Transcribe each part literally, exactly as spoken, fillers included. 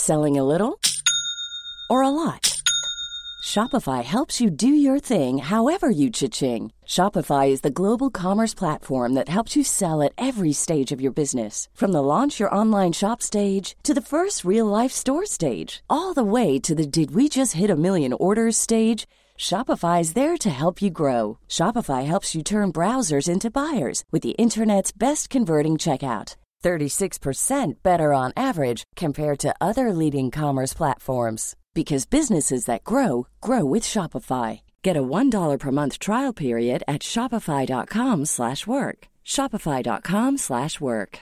Selling a little or a lot? Shopify helps you do your thing however you cha-ching. Shopify is the global commerce platform that helps you sell at every stage of your business. From the launch your online shop stage to the first real-life store stage, all the way to the did we just hit a million orders stage. Shopify is there to help you grow. Shopify helps you turn browsers into buyers with the internet's best converting checkout. thirty-six percent better on average compared to other leading commerce platforms. Because businesses that grow, grow with Shopify. Get a one dollar per month trial period at shopify.com slash work. Shopify.com slash work.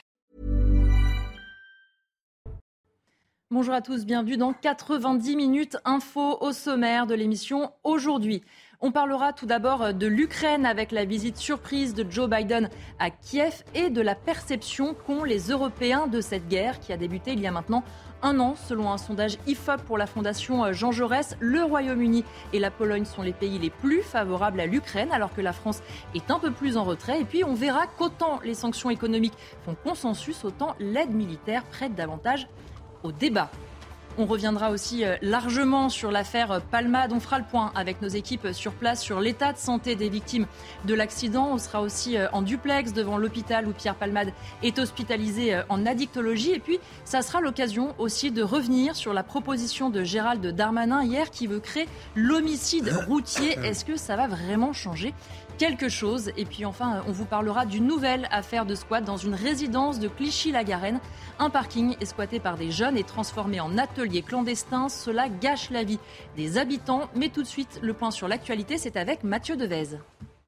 Bonjour à tous, bienvenue dans quatre-vingt-dix minutes info au sommaire de l'émission aujourd'hui. On parlera tout d'abord de l'Ukraine avec la visite surprise de Joe Biden à Kiev et de la perception qu'ont les Européens de cette guerre qui a débuté il y a maintenant un an. Selon un sondage I F O P pour la Fondation Jean Jaurès, le Royaume-Uni et la Pologne sont les pays les plus favorables à l'Ukraine alors que la France est un peu plus en retrait. Et puis on verra qu'autant les sanctions économiques font consensus, autant l'aide militaire prête davantage au débat. On reviendra aussi largement sur l'affaire Palmade. On fera le point avec nos équipes sur place sur l'état de santé des victimes de l'accident. On sera aussi en duplex devant l'hôpital où Pierre Palmade est hospitalisé en addictologie. Et puis, ça sera l'occasion aussi de revenir sur la proposition de Gérald Darmanin hier qui veut créer l'homicide routier. Est-ce que ça va vraiment changer quelque chose? Et puis enfin, on vous parlera d'une nouvelle affaire de squat dans une résidence de Clichy-la-Garenne. Un parking est squatté par des jeunes et transformé en atelier clandestin. Cela gâche la vie des habitants. Mais tout de suite, le point sur l'actualité, c'est avec Mathieu Devez.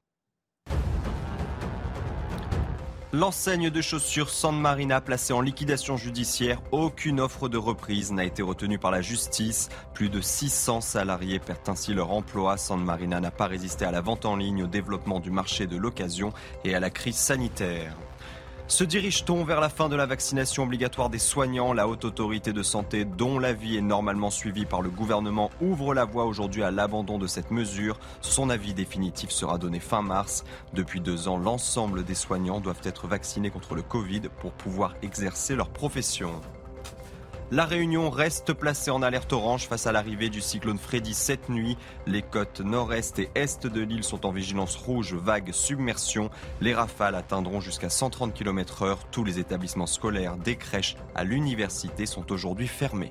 L'enseigne de chaussures San Marina placée en liquidation judiciaire. Aucune offre de reprise n'a été retenue par la justice. Plus de six cents salariés perdent ainsi leur emploi. San Marina n'a pas résisté à la vente en ligne, au développement du marché de l'occasion et à la crise sanitaire. Se dirige-t-on vers la fin de la vaccination obligatoire des soignants? La Haute Autorité de Santé, dont l'avis est normalement suivi par le gouvernement, ouvre la voie aujourd'hui à l'abandon de cette mesure. Son avis définitif sera donné fin mars. Depuis deux ans, l'ensemble des soignants doivent être vaccinés contre le Covid pour pouvoir exercer leur profession. La Réunion reste placée en alerte orange face à l'arrivée du cyclone Freddy cette nuit. Les côtes nord-est et est de l'île sont en vigilance rouge, vague, submersion. Les rafales atteindront jusqu'à cent trente kilomètres heure. Tous les établissements scolaires, des crèches à l'université sont aujourd'hui fermés.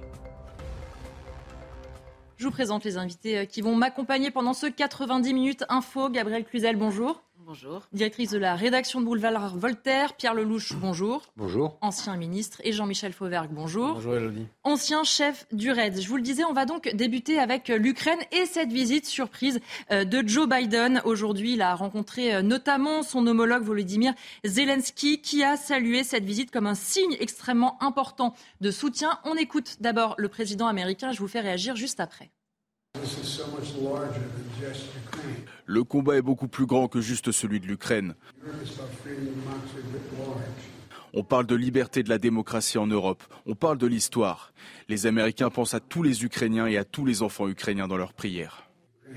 Je vous présente les invités qui vont m'accompagner pendant ce quatre-vingt-dix minutes info. Gabrielle Cluzel, bonjour. Bonjour. Directrice de la rédaction de Boulevard Voltaire, Pierre Lelouch, bonjour. Bonjour. Ancien ministre, et Jean-Michel Fauvergue, bonjour. Bonjour Elodie. Ancien chef du R A I D. Je vous le disais, on va donc débuter avec l'Ukraine et cette visite surprise de Joe Biden. Aujourd'hui, il a rencontré notamment son homologue Volodymyr Zelensky qui a salué cette visite comme un signe extrêmement important de soutien. On écoute d'abord le président américain, je vous fais réagir juste après. Le combat est beaucoup plus grand que juste celui de l'Ukraine. On parle de liberté de la démocratie en Europe. On parle de l'histoire. Les Américains pensent à tous les Ukrainiens et à tous les enfants ukrainiens dans leurs prières.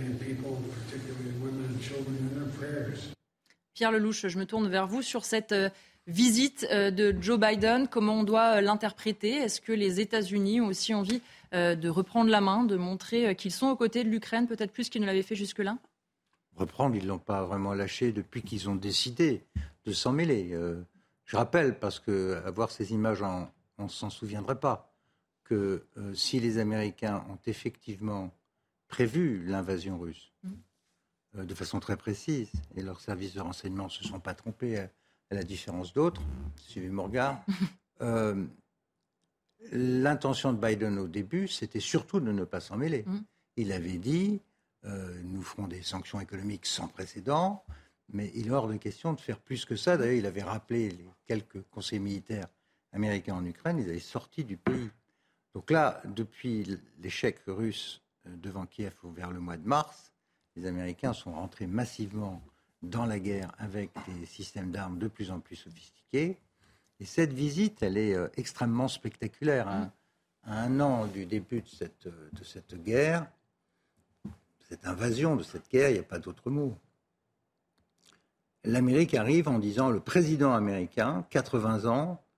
Pierre Lelouch, je me tourne vers vous sur cette visite de Joe Biden. Comment on doit l'interpréter? Est-ce que les États-Unis ont aussi envie de reprendre la main, de montrer qu'ils sont aux côtés de l'Ukraine, peut-être plus qu'ils ne l'avaient fait jusque-là? Reprendre, ils ne l'ont pas vraiment lâché depuis qu'ils ont décidé de s'en mêler. Euh, je rappelle, parce qu'à voir ces images, on ne s'en souviendrait pas, que euh, si les Américains ont effectivement prévu l'invasion russe mmh. euh, de façon très précise, et leurs services de renseignement ne se sont pas trompés, à, à la différence d'autres, suivez mon regard, euh, l'intention de Biden au début, c'était surtout de ne pas s'en mêler. Mmh. Il avait dit... Euh, nous ferons des sanctions économiques sans précédent, mais il est hors de question de faire plus que ça. D'ailleurs, il avait rappelé les quelques conseillers militaires américains en Ukraine, ils avaient sorti du pays. Donc là, depuis l'échec russe devant Kiev vers le mois de mars, les Américains sont rentrés massivement dans la guerre avec des systèmes d'armes de plus en plus sophistiqués. Et cette visite, elle est euh, extrêmement spectaculaire. Hein. À un an du début de cette, de cette guerre, cette invasion de cette guerre, il n'y a pas d'autre mot. L'Amérique arrive en disant, le président américain, quatre-vingts ans,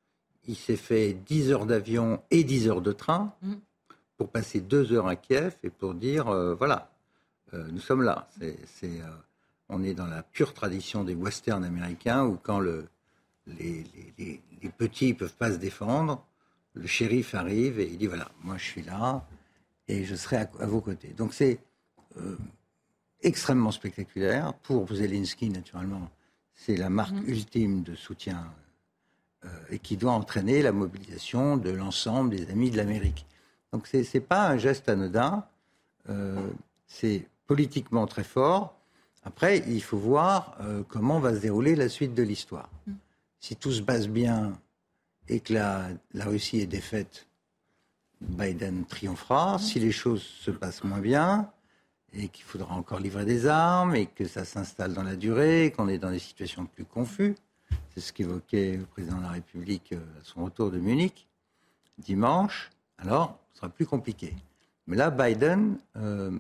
il s'est fait dix heures d'avion et dix heures de train mmh. pour passer deux heures à Kiev et pour dire, euh, voilà, euh, nous sommes là. C'est, c'est, euh, on est dans la pure tradition des westerns américains où quand le, les, les, les, les petits ne peuvent pas se défendre, le shérif arrive et il dit, voilà, moi je suis là et je serai à, à vos côtés. Donc c'est euh, extrêmement spectaculaire. Pour Zelensky, naturellement, c'est la marque mmh. ultime de soutien euh, et qui doit entraîner la mobilisation de l'ensemble des amis de l'Amérique. Donc c'est, c'est pas un geste anodin, euh, c'est politiquement très fort. Après, il faut voir euh, comment va se dérouler la suite de l'histoire. Mmh. Si tout se passe bien et que la, la Russie est défaite, Biden triomphera. Mmh. Si les choses se passent moins bien et qu'il faudra encore livrer des armes et que ça s'installe dans la durée, qu'on est dans des situations plus confuses, c'est ce qu'évoquait le président de la République à son retour de Munich dimanche, alors ce sera plus compliqué. Mais là, Biden euh,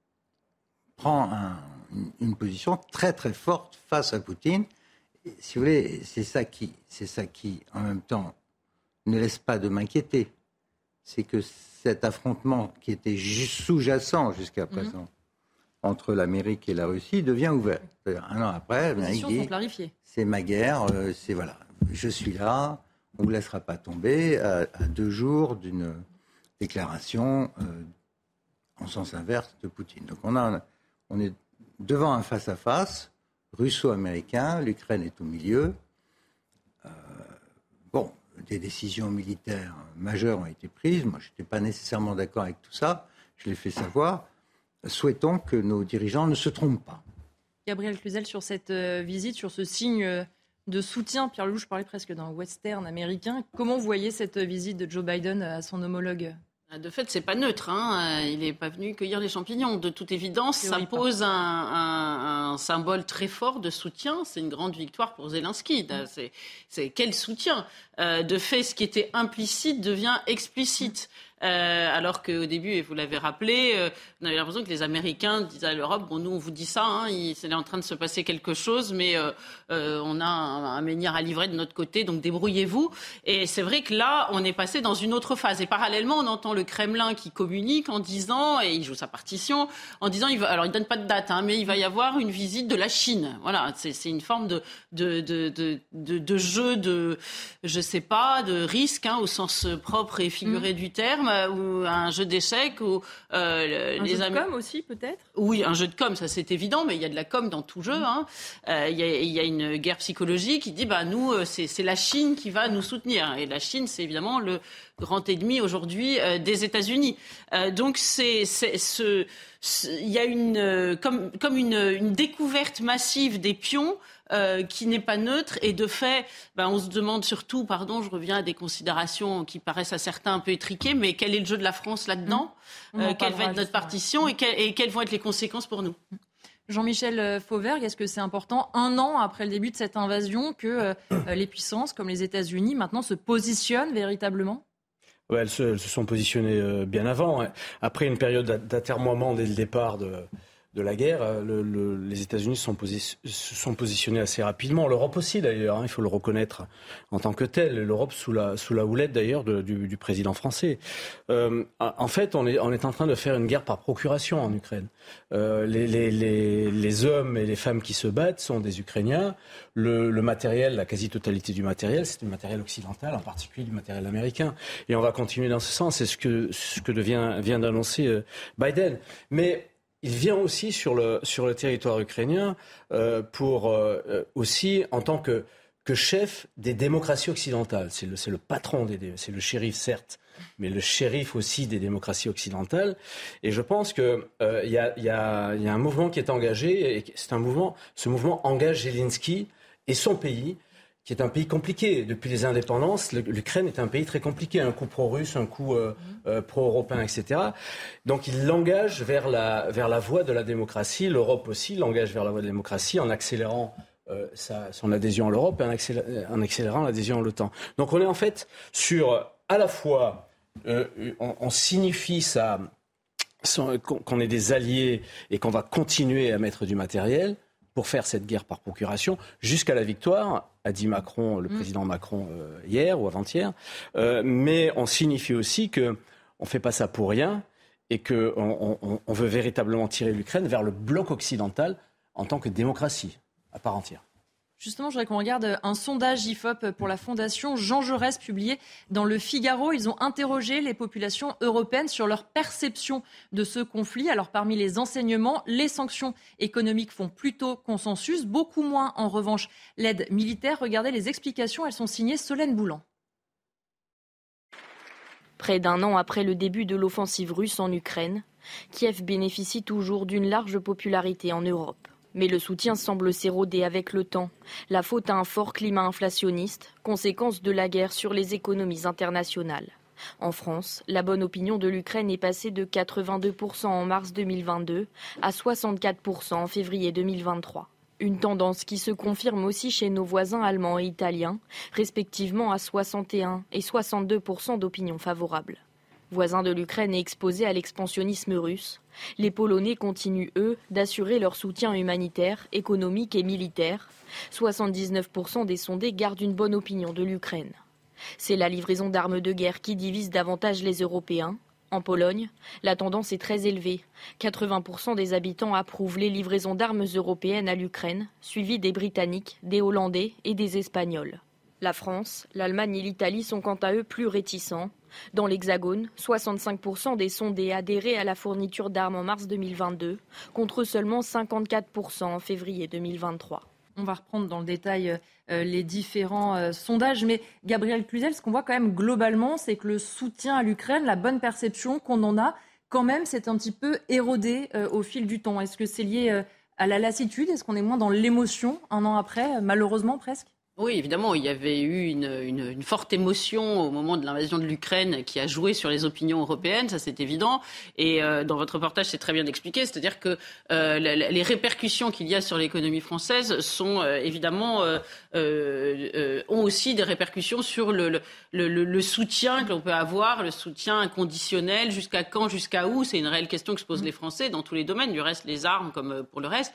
prend un, une, une position très très forte face à Poutine. Et, si vous voulez, c'est ça qui, c'est ça qui, en même temps, ne laisse pas de m'inquiéter. C'est que cet affrontement qui était juste sous-jacent jusqu'à présent mmh. entre l'Amérique et la Russie devient ouvert. C'est-à-dire, un an après, les positions sont clarifiées. C'est ma guerre, euh, c'est voilà, je suis là, on ne vous laissera pas tomber à, à deux jours d'une déclaration euh, en sens inverse de Poutine. Donc on, a, on est devant un face-à-face russo-américain, l'Ukraine est au milieu. Euh, bon, des décisions militaires majeures ont été prises. Moi, je n'étais pas nécessairement d'accord avec tout ça. Je l'ai fait savoir. Souhaitons que nos dirigeants ne se trompent pas. Gabriel Cluzel, sur cette euh, visite, sur ce signe euh, de soutien, Pierre Lelouch parlait presque d'un western américain. Comment vous voyez cette visite de Joe Biden à son homologue ? De fait, c'est pas neutre. Hein. Il n'est pas venu cueillir les champignons. De toute évidence, ça pose un, un, un symbole très fort de soutien. C'est une grande victoire pour Zelensky. C'est, c'est quel soutien ? euh, De fait, ce qui était implicite devient explicite. Euh, alors qu'au début, et vous l'avez rappelé, euh, on avait l'impression que les Américains disaient à l'Europe, bon, nous, on vous dit ça, hein, il, c'est en train de se passer quelque chose, mais euh, euh, on a un, un menhir à livrer de notre côté, donc débrouillez-vous. Et c'est vrai que là, on est passé dans une autre phase. Et parallèlement, on entend le Kremlin qui communique en disant, et il joue sa partition, en disant, il va, alors il donne pas de date, hein, mais il va y avoir une visite de la Chine. Voilà, c'est, c'est une forme de, de, de, de, de, de jeu, de, je sais pas, de risque, hein, au sens propre et figuré mmh. du terme, ou un jeu d'échecs, ou euh, un les jeu Am... de com aussi peut-être. Oui, un jeu de com, ça c'est évident, mais il y a de la com dans tout jeu. Il hein. euh, y, y a une guerre psychologique qui dit, bah nous, c'est, c'est la Chine qui va nous soutenir, et la Chine, c'est évidemment le grand ennemi aujourd'hui euh, des États-Unis. Euh, donc c'est, c'est ce, il y a une euh, comme comme une, une découverte massive des pions. Euh, qui n'est pas neutre, et de fait, ben, on se demande surtout, pardon, je reviens à des considérations qui paraissent à certains un peu étriquées, mais quel est le jeu de la France là-dedans ? mmh. euh, Quelle va être notre partition et, quel, et quelles vont être les conséquences pour nous ? Jean-Michel Fauvergue, est-ce que c'est important, un an après le début de cette invasion, que euh, les puissances comme les États-Unis maintenant se positionnent véritablement ? Ouais, elles, se, elles se sont positionnées euh, bien avant. Après une période d'atermoiement dès le départ de... de la guerre, le, le, les États-Unis se sont, posi- se sont positionnés assez rapidement. L'Europe aussi, d'ailleurs, hein, il faut le reconnaître en tant que tel. L'Europe sous la, sous la houlette, d'ailleurs, de, du, du président français. Euh, en fait, on est, on est en train de faire une guerre par procuration en Ukraine. Euh, les, les, les, les hommes et les femmes qui se battent sont des Ukrainiens. Le, le matériel, la quasi-totalité du matériel, c'est du matériel occidental, en particulier du matériel américain. Et on va continuer dans ce sens. C'est ce que, ce que devient, vient d'annoncer euh, Biden. Mais il vient aussi sur le, sur le territoire ukrainien euh, pour euh, aussi, en tant que, que chef des démocraties occidentales. C'est le, c'est le patron, des, c'est le shérif certes, mais le shérif aussi des démocraties occidentales. Et je pense qu'il euh, y, a, y, a, y a un mouvement qui est engagé, et c'est un mouvement, ce mouvement engage Zelensky et son pays, qui est un pays compliqué. Depuis les indépendances, l'Ukraine est un pays très compliqué, un coup pro-russe, un coup euh, euh, pro-européen, et cetera. Donc il l'engage vers la, vers la voie de la démocratie. L'Europe aussi l'engage vers la voie de la démocratie en accélérant euh, sa, son adhésion à l'Europe et en, accélérant, en accélérant l'adhésion à l'OTAN. Donc on est en fait sur, à la fois, euh, on, on signifie ça, son, qu'on est des alliés et qu'on va continuer à mettre du matériel pour faire cette guerre par procuration jusqu'à la victoire. a dit Macron, le mmh. président Macron euh, hier ou avant-hier, euh, mais on signifie aussi qu'on ne fait pas ça pour rien et qu'on on, on veut véritablement tirer l'Ukraine vers le bloc occidental en tant que démocratie à part entière. Justement, je voudrais qu'on regarde un sondage I F O P pour la Fondation Jean Jaurès publié dans Le Figaro. Ils ont interrogé les populations européennes sur leur perception de ce conflit. Alors, parmi les enseignements, les sanctions économiques font plutôt consensus. Beaucoup moins, en revanche, l'aide militaire. Regardez les explications. Elles sont signées Solène Boulan. Près d'un an après le début de l'offensive russe en Ukraine, Kiev bénéficie toujours d'une large popularité en Europe. Mais le soutien semble s'éroder avec le temps. La faute à un fort climat inflationniste, conséquence de la guerre sur les économies internationales. En France, la bonne opinion de l'Ukraine est passée de quatre-vingt-deux pour cent en mars deux mille vingt-deux à soixante-quatre pour cent en février deux mille vingt-trois. Une tendance qui se confirme aussi chez nos voisins allemands et italiens, respectivement à soixante et un et soixante-deux pour cent d'opinion favorable. Voisins de l'Ukraine et exposés à l'expansionnisme russe, les Polonais continuent, eux, d'assurer leur soutien humanitaire, économique et militaire. soixante-dix-neuf pour cent des sondés gardent une bonne opinion de l'Ukraine. C'est la livraison d'armes de guerre qui divise davantage les Européens. En Pologne, la tendance est très élevée. quatre-vingts pour cent des habitants approuvent les livraisons d'armes européennes à l'Ukraine, suivies des Britanniques, des Hollandais et des Espagnols. La France, l'Allemagne et l'Italie sont quant à eux plus réticents. Dans l'Hexagone, soixante-cinq pour cent des sondés adhéraient à la fourniture d'armes en mars deux mille vingt-deux, contre seulement cinquante-quatre pour cent en février deux mille vingt-trois. On va reprendre dans le détail euh, les différents euh, sondages, mais Gabriel Cluzel, ce qu'on voit quand même globalement, c'est que le soutien à l'Ukraine, la bonne perception qu'on en a, quand même, c'est un petit peu érodé euh, au fil du temps. Est-ce que c'est lié euh, à la lassitude ? Est-ce qu'on est moins dans l'émotion un an après, malheureusement presque ? Oui, évidemment, il y avait eu une, une, une forte émotion au moment de l'invasion de l'Ukraine qui a joué sur les opinions européennes, ça c'est évident. Et euh, dans votre reportage, c'est très bien expliqué, c'est-à-dire que euh, les répercussions qu'il y a sur l'économie française sont euh, évidemment euh, euh, euh, ont aussi des répercussions sur le, le, le, le soutien que l'on peut avoir, le soutien inconditionnel, jusqu'à quand, jusqu'à où, c'est une réelle question que se posent les Français dans tous les domaines, du reste les armes comme pour le reste.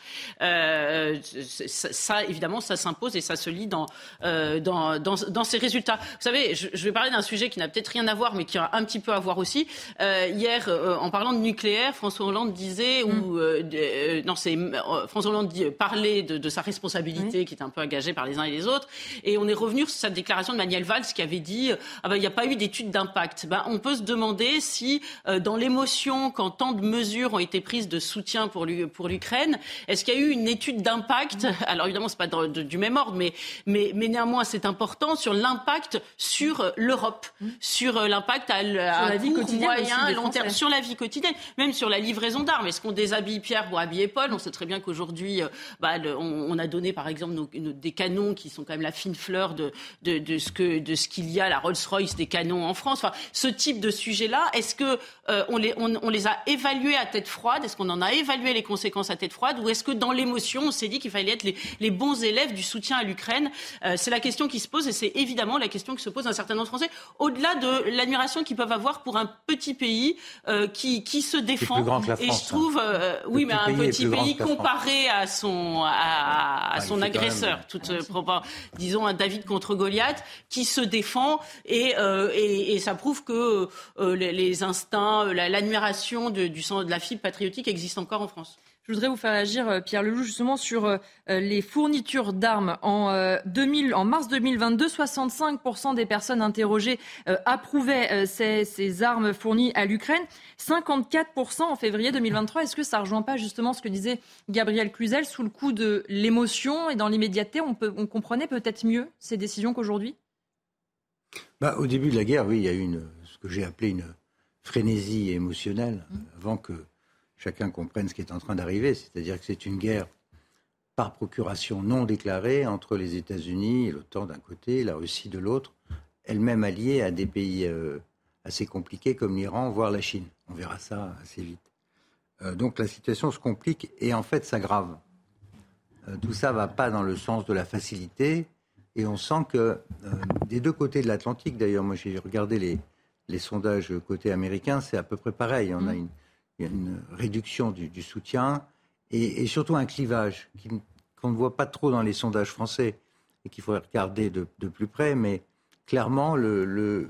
Euh, ça, ça, évidemment, ça s'impose et ça se lit dans Euh, dans, dans, dans ces résultats. Vous savez, je, je vais parler d'un sujet qui n'a peut-être rien à voir, mais qui a un petit peu à voir aussi. Euh, hier, euh, en parlant de nucléaire, François Hollande disait, mm. ou euh, euh, non, c'est euh, François Hollande dit, parlait de, de sa responsabilité, mm. qui était un peu engagée par les uns et les autres, et on est revenu sur cette déclaration de Manuel Valls qui avait dit, ah ben il n'y a pas eu d'étude d'impact. Ben on peut se demander si, euh, dans l'émotion, quand tant de mesures ont été prises de soutien pour, l'U- pour l'Ukraine, est-ce qu'il y a eu une étude d'impact ? Mm. Alors évidemment, c'est pas de, de, du même ordre, mais mais Mais, mais néanmoins, c'est important sur l'impact sur l'Europe, mmh. sur l'impact à, à, à court, moyen, long terme, sur la vie quotidienne, même sur la livraison d'armes. Est-ce qu'on déshabille Pierre pour habiller Paul ? On sait très bien qu'aujourd'hui, bah, le, on, on a donné par exemple nos, nos, des canons qui sont quand même la fine fleur de, de, de, ce, que, de ce qu'il y a, la Rolls-Royce des canons en France. Enfin, ce type de sujet-là, est-ce qu'on euh, on les, on, on les a évalués à tête froide ? Est-ce qu'on en a évalué les conséquences à tête froide ? Ou est-ce que dans l'émotion, on s'est dit qu'il fallait être les, les bons élèves du soutien à l'Ukraine ? Euh, c'est la question qui se pose et c'est évidemment la question qui se pose à un certain nombre de Français, au-delà de l'admiration qu'ils peuvent avoir pour un petit pays euh, qui, qui se défend. Plus grand que la France, et je trouve, euh, oui, mais un petit pays comparé à son, à, à ah, son agresseur, même... toute, euh, disons un David contre Goliath, qui se défend et, euh, et, et ça prouve que euh, les, les instincts, la, l'admiration de, du sang, de la fibre patriotique existe encore en France. Je voudrais vous faire agir, Pierre Leloup, justement sur euh, les fournitures d'armes. En, euh, deux mille, en mars deux mille vingt-deux, soixante-cinq pour cent des personnes interrogées euh, approuvaient euh, ces, ces armes fournies à l'Ukraine. cinquante-quatre pour cent en février deux mille vingt-trois. Est-ce que ça ne rejoint pas justement ce que disait Gabriel Cluzel, sous le coup de l'émotion et dans l'immédiateté, on, peut, on comprenait peut-être mieux ces décisions qu'aujourd'hui ? Bah, au début de la guerre, oui, il y a eu une, ce que j'ai appelé une frénésie émotionnelle, mmh. avant que chacun comprenne ce qui est en train d'arriver, c'est-à-dire que c'est une guerre par procuration non déclarée entre les États-Unis et l'OTAN d'un côté, la Russie de l'autre, elle-même alliée à des pays euh, assez compliqués comme l'Iran, voire la Chine. On verra ça assez vite. Euh, donc la situation se complique et en fait s'aggrave. Euh, tout ça ne va pas dans le sens de la facilité et on sent que euh, des deux côtés de l'Atlantique, d'ailleurs, moi j'ai regardé les, les sondages côté américain, c'est à peu près pareil. On mmh. a une Il y a une réduction du, du soutien et, et surtout un clivage qui, qu'on ne voit pas trop dans les sondages français. et qu'il faudrait regarder de, de plus près, mais clairement, le, le,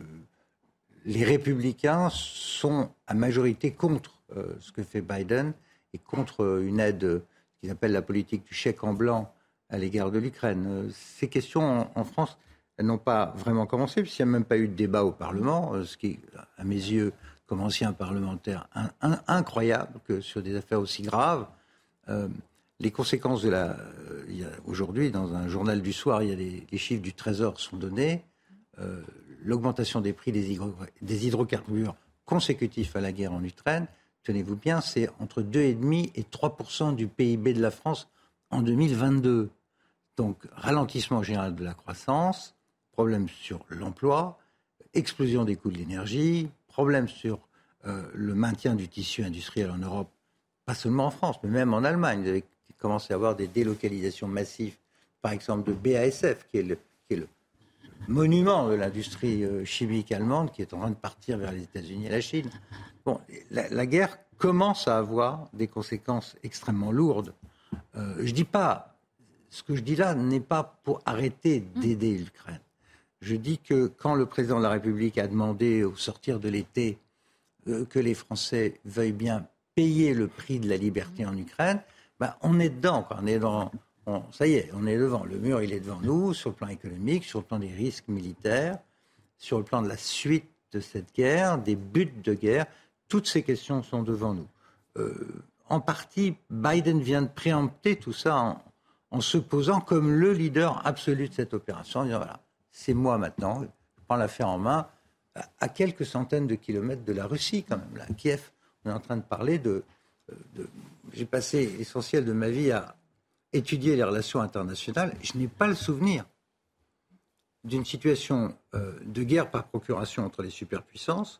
les républicains sont à majorité contre euh, ce que fait Biden et contre une aide qu'ils appellent la politique du chèque en blanc à l'égard de l'Ukraine. Ces questions en, en France, elles n'ont pas vraiment commencé, puisqu'il n'y a même pas eu de débat au Parlement, ce qui, à mes yeux, comme ancien parlementaire, un, un, incroyable que sur des affaires aussi graves. Euh, les conséquences de la... Euh, il y a, aujourd'hui, dans un journal du soir, il y a des, les chiffres du Trésor sont donnés. Euh, l'augmentation des prix des, hydro, des hydrocarbures consécutifs à la guerre en Ukraine, tenez-vous bien, c'est entre deux virgule cinq et trois pour cent du P I B de la France en deux mille vingt-deux. Donc, ralentissement général de la croissance, problème sur l'emploi, explosion des coûts de l'énergie, problème sur euh, le maintien du tissu industriel en Europe, pas seulement en France, mais même en Allemagne. Vous avez commencé à avoir des délocalisations massives, par exemple de B A S F, qui est le, qui est le monument de l'industrie euh, chimique allemande, qui est en train de partir vers les États-Unis et la Chine. Bon, la, la guerre commence à avoir des conséquences extrêmement lourdes. Euh, je dis pas, ce que je dis là n'est pas pour arrêter d'aider l'Ukraine. Je dis que quand le président de la République a demandé au sortir de l'été euh, que les Français veuillent bien payer le prix de la liberté en Ukraine, ben, on est dedans, quoi. On est dans, on, ça y est, on est devant. Le mur, il est devant nous, sur le plan économique, sur le plan des risques militaires, sur le plan de la suite de cette guerre, des buts de guerre. Toutes ces questions sont devant nous. Euh, en partie, Biden vient de préempter tout ça en, en se posant comme le leader absolu de cette opération, en disant voilà, c'est moi maintenant, je prends l'affaire en main, à, à quelques centaines de kilomètres de la Russie quand même, là, à Kiev. On est en train de parler de, de... J'ai passé l'essentiel de ma vie à étudier les relations internationales. Je n'ai pas le souvenir d'une situation euh, de guerre par procuration entre les superpuissances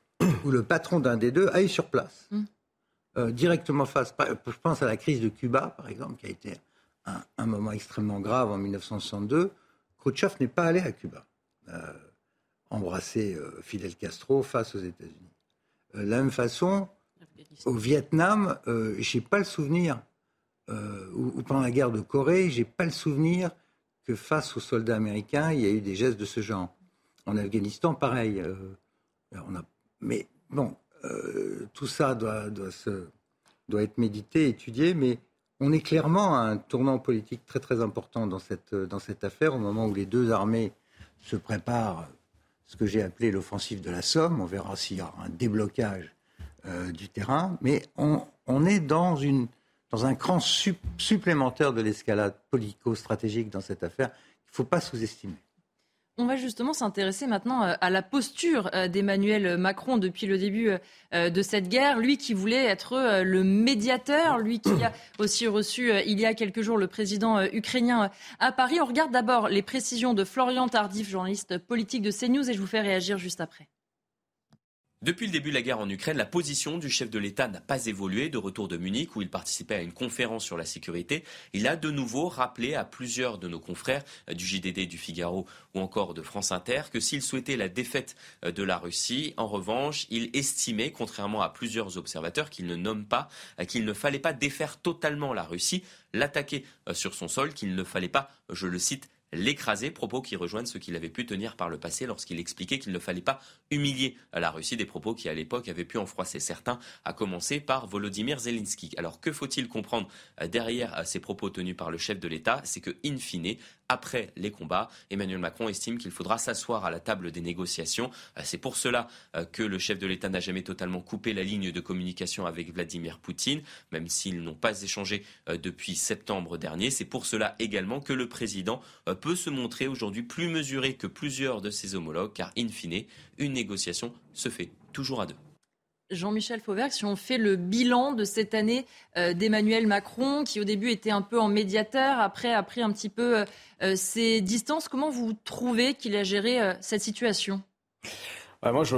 où le patron d'un des deux aille sur place, mm. euh, directement face. Je pense à la crise de Cuba, par exemple, qui a été un, un moment extrêmement grave en dix-neuf cent soixante-deux. Khrouchtchev n'est pas allé à Cuba euh, embrasser euh, Fidel Castro face aux États-Unis. Euh, de la même façon, au Vietnam, euh, j'ai pas le souvenir, euh, ou, ou pendant la guerre de Corée, j'ai pas le souvenir que face aux soldats américains, il y a eu des gestes de ce genre. En Afghanistan, pareil. Euh, on a, mais bon, euh, tout ça doit, doit, se, doit être médité, étudié, mais on est clairement à un tournant politique très très important dans cette, dans cette affaire, au moment où les deux armées se préparent, ce que j'ai appelé l'offensive de la Somme. On verra s'il y aura un déblocage euh, du terrain, mais on, on est dans, une, dans un cran sup, supplémentaire de l'escalade politico-stratégique dans cette affaire qu'il ne faut pas sous-estimer. On va justement s'intéresser maintenant à la posture d'Emmanuel Macron depuis le début de cette guerre. Lui qui voulait être le médiateur, lui qui a aussi reçu il y a quelques jours le président ukrainien à Paris. On regarde d'abord les précisions de Florian Tardif, journaliste politique de CNews, et je vous fais réagir juste après. Depuis le début de la guerre en Ukraine, la position du chef de l'État n'a pas évolué. De retour de Munich, où il participait à une conférence sur la sécurité, il a de nouveau rappelé à plusieurs de nos confrères du J D D, du Figaro ou encore de France Inter que s'il souhaitait la défaite de la Russie, en revanche, il estimait, contrairement à plusieurs observateurs qu'il ne nomme pas, qu'il ne fallait pas défaire totalement la Russie, l'attaquer sur son sol, qu'il ne fallait pas, je le cite, l'écraser, propos qui rejoignent ceux qu'il avait pu tenir par le passé lorsqu'il expliquait qu'il ne fallait pas humilier la Russie, des propos qui à l'époque avaient pu en froisser certains, à commencer par Volodymyr Zelensky. Alors que faut-il comprendre derrière ces propos tenus par le chef de l'État ? C'est que, in fine, après les combats, Emmanuel Macron estime qu'il faudra s'asseoir à la table des négociations. C'est pour cela que le chef de l'État n'a jamais totalement coupé la ligne de communication avec Vladimir Poutine, même s'ils n'ont pas échangé depuis septembre dernier. C'est pour cela également que le président peut se montrer aujourd'hui plus mesuré que plusieurs de ses homologues, car in fine, une négociation se fait toujours à deux. Jean-Michel Fauvergue, si on fait le bilan de cette année euh, d'Emmanuel Macron, qui au début était un peu en médiateur, après a pris un petit peu euh, ses distances, comment vous trouvez qu'il a géré euh, cette situation ? Ouais, moi, je,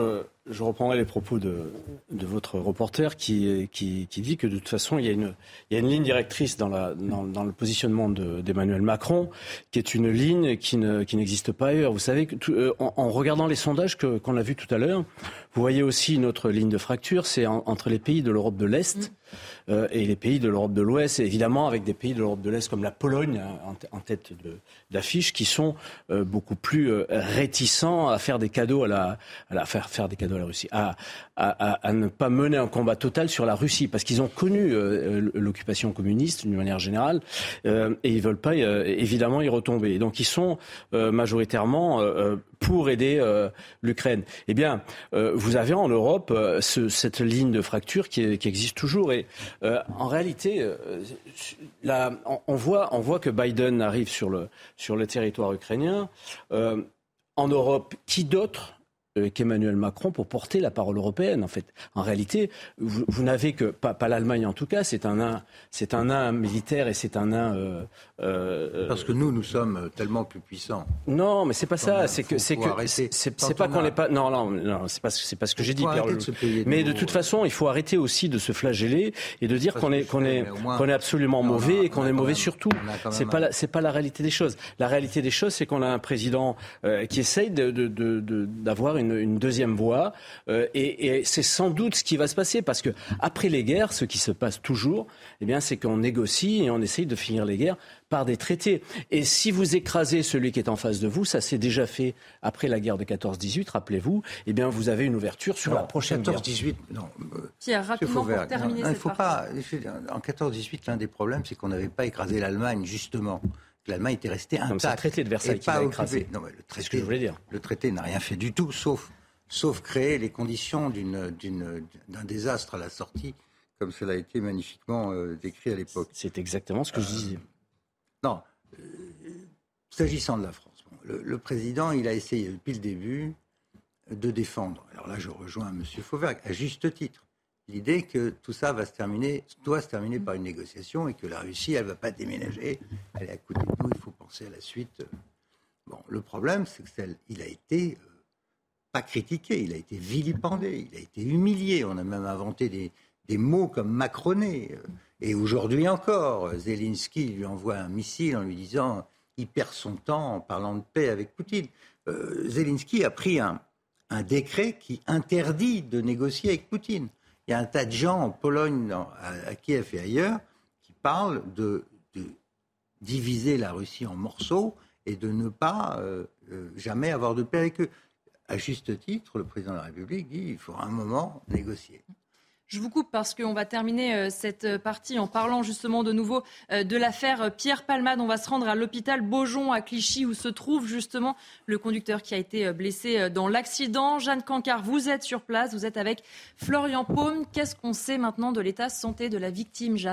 je reprendrai les propos de, de votre reporter qui, qui, qui dit que de toute façon, il y a une, il y a une ligne directrice dans, la, dans, dans le positionnement de, d'Emmanuel Macron, qui est une ligne qui, ne, qui n'existe pas ailleurs. Vous savez, que tout, euh, en, en regardant les sondages que, qu'on a vus tout à l'heure, vous voyez aussi une autre ligne de fracture, c'est en, entre les pays de l'Europe de l'Est mmh. euh, et les pays de l'Europe de l'Ouest, et évidemment avec des pays de l'Europe de l'Est comme la Pologne en, en tête de, d'affiche, qui sont euh, beaucoup plus euh, réticents à faire des cadeaux à la, à la faire, faire des cadeaux à la Russie, à, à, à, à ne pas mener un combat total sur la Russie, parce qu'ils ont connu euh, l'occupation communiste d'une manière générale, euh, et ils veulent pas euh, évidemment y retomber. Et donc ils sont euh, majoritairement euh, pour aider euh, l'Ukraine. Eh bien, euh, vous avez en Europe euh, ce, cette ligne de fracture qui, qui existe toujours. Et euh, en réalité, euh, là, on, on voit, on voit que Biden arrive sur le sur le territoire ukrainien. Euh, en Europe, qui d'autre qu'Emmanuel Macron pour porter la parole européenne, en fait. En réalité, vous, vous n'avez que, pas, pas l'Allemagne en tout cas, c'est un nain, c'est un nain militaire et c'est un nain... Euh, euh, Parce que nous, nous sommes tellement plus puissants. Non, mais c'est pas ça, c'est que... C'est, que c'est, c'est, c'est pas qu'on n'est pas... Non, non, non, c'est pas, c'est pas ce que j'ai dit, Pierre. De mais de toute façon, il faut arrêter aussi de se flageller et de dire qu'on est, qu'on est, qu'on est absolument non, mauvais non, et qu'on est mauvais même, surtout. C'est pas, la, c'est pas la réalité des choses. La réalité des choses, c'est qu'on a un président euh, qui essaye de, de, de, de, d'avoir une une deuxième voie euh, et, et c'est sans doute ce qui va se passer parce que après les guerres, ce qui se passe toujours, eh bien, c'est qu'on négocie et on essaye de finir les guerres par des traités. Et si vous écrasez celui qui est en face de vous, ça s'est déjà fait après la guerre de quatorze dix-huit, rappelez-vous, eh bien, vous avez une ouverture sur non, la prochaine quatorze dix-huit, non. Euh, Pierre, rapidement pour terminer non, cette faut partie. Pas, en quatorze dix-huit, l'un des problèmes, c'est qu'on n'avait pas écrasé l'Allemagne, justement. L'Allemagne était restée intacte. C'est le traité de Versailles qui l'a écrasé. Non, mais le traité, c'est ce que je voulais dire. Le traité n'a rien fait du tout, sauf, sauf créer les conditions d'une, d'une, d'un désastre à la sortie, comme cela a été magnifiquement euh, décrit à l'époque. C'est exactement ce que euh, je disais. Non, euh, s'agissant de la France, bon, le, le président, il a essayé depuis le début de défendre. Alors là, je rejoins M. Fauvergue, à juste titre. L'idée que tout ça va se terminer, doit se terminer par une négociation et que la Russie, elle ne va pas déménager, elle est à côté de nous, il faut penser à la suite. Bon, le problème, c'est qu'il a été euh, pas critiqué, il a été vilipendé, il a été humilié. On a même inventé des, des mots comme macroné. Et aujourd'hui encore, Zelensky lui envoie un missile en lui disant il perd son temps en parlant de paix avec Poutine. Euh, Zelensky a pris un, un décret qui interdit de négocier avec Poutine. Il y a un tas de gens en Pologne, à, à Kiev et ailleurs, qui parlent de, de diviser la Russie en morceaux et de ne pas euh, euh, jamais avoir de paix avec eux. À juste titre, le président de la République dit qu'il faudra un moment négocier. Je vous coupe parce qu'on va terminer cette partie en parlant justement de nouveau de l'affaire Pierre Palmade. On va se rendre à l'hôpital Beaujon à Clichy où se trouve justement le conducteur qui a été blessé dans l'accident. Jeanne Cancard, vous êtes sur place, vous êtes avec Florian Paume. Qu'est-ce qu'on sait maintenant de l'état de santé de la victime, Jeanne ?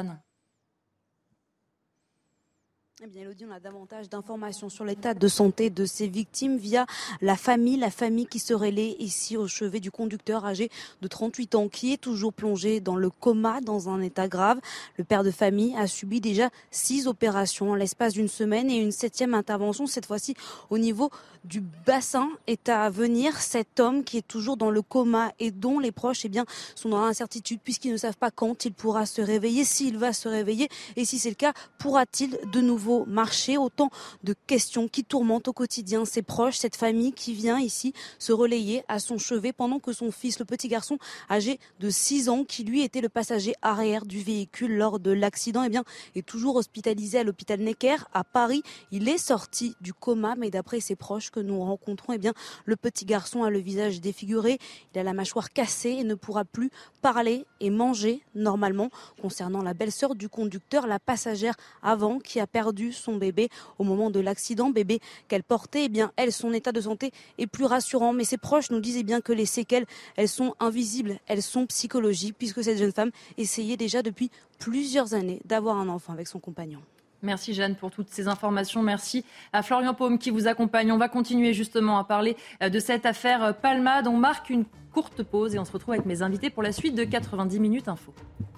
Eh bien, Elodie, on a davantage d'informations sur l'état de santé de ces victimes via la famille, la famille qui se relaie ici au chevet du conducteur âgé de trente-huit ans qui est toujours plongé dans le coma dans un état grave. Le père de famille a subi déjà six opérations en l'espace d'une semaine et une septième intervention, cette fois-ci au niveau du bassin, est à venir. Cet homme qui est toujours dans le coma et dont les proches eh bien, sont dans l'incertitude puisqu'ils ne savent pas quand il pourra se réveiller, s'il va se réveiller et si c'est le cas, pourra-t-il de nouveau marché. Autant de questions qui tourmentent au quotidien ses proches, cette famille qui vient ici se relayer à son chevet pendant que son fils, le petit garçon âgé de six ans, qui lui était le passager arrière du véhicule lors de l'accident, eh bien, est toujours hospitalisé à l'hôpital Necker à Paris. Il est sorti du coma, mais d'après ses proches que nous rencontrons, eh bien, le petit garçon a le visage défiguré, il a la mâchoire cassée et ne pourra plus parler et manger normalement. Concernant la belle-sœur du conducteur, la passagère avant qui a perdu son bébé au moment de l'accident, bébé qu'elle portait, eh bien elle, son état de santé est plus rassurant, mais ses proches nous disent eh bien que les séquelles, elles sont invisibles, elles sont psychologiques, puisque cette jeune femme essayait déjà depuis plusieurs années d'avoir un enfant avec son compagnon. Merci Jeanne pour toutes ces informations. Merci à Florian Paume qui vous accompagne. On va continuer justement à parler de cette affaire Palmade. On marque une courte pause et on se retrouve avec mes invités pour la suite de quatre-vingt-dix minutes info.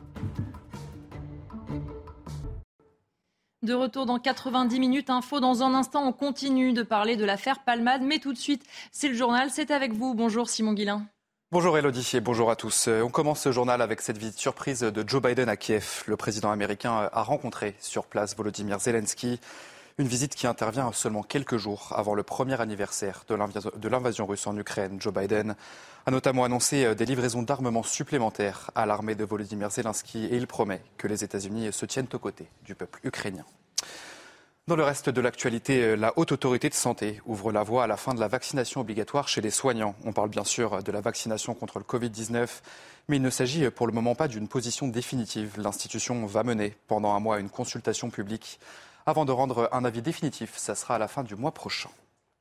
De retour dans quatre-vingt-dix minutes info. Dans un instant, on continue de parler de l'affaire Palmade. Mais tout de suite, c'est le journal. C'est avec vous. Bonjour Simon Guillain. Bonjour Elodie et bonjour à tous. On commence ce journal avec cette visite surprise de Joe Biden à Kiev. Le président américain a rencontré sur place Volodymyr Zelensky. Une visite qui intervient seulement quelques jours avant le premier anniversaire de l'invasion russe en Ukraine. Joe Biden a notamment annoncé des livraisons d'armements supplémentaires à l'armée de Volodymyr Zelensky et il promet que les États-Unis se tiennent aux côtés du peuple ukrainien. Dans le reste de l'actualité, la Haute Autorité de Santé ouvre la voie à la fin de la vaccination obligatoire chez les soignants. On parle bien sûr de la vaccination contre le covid dix-neuf, mais il ne s'agit pour le moment pas d'une position définitive. L'institution va mener pendant un mois une consultation publique avant de rendre un avis définitif. Ça sera à la fin du mois prochain.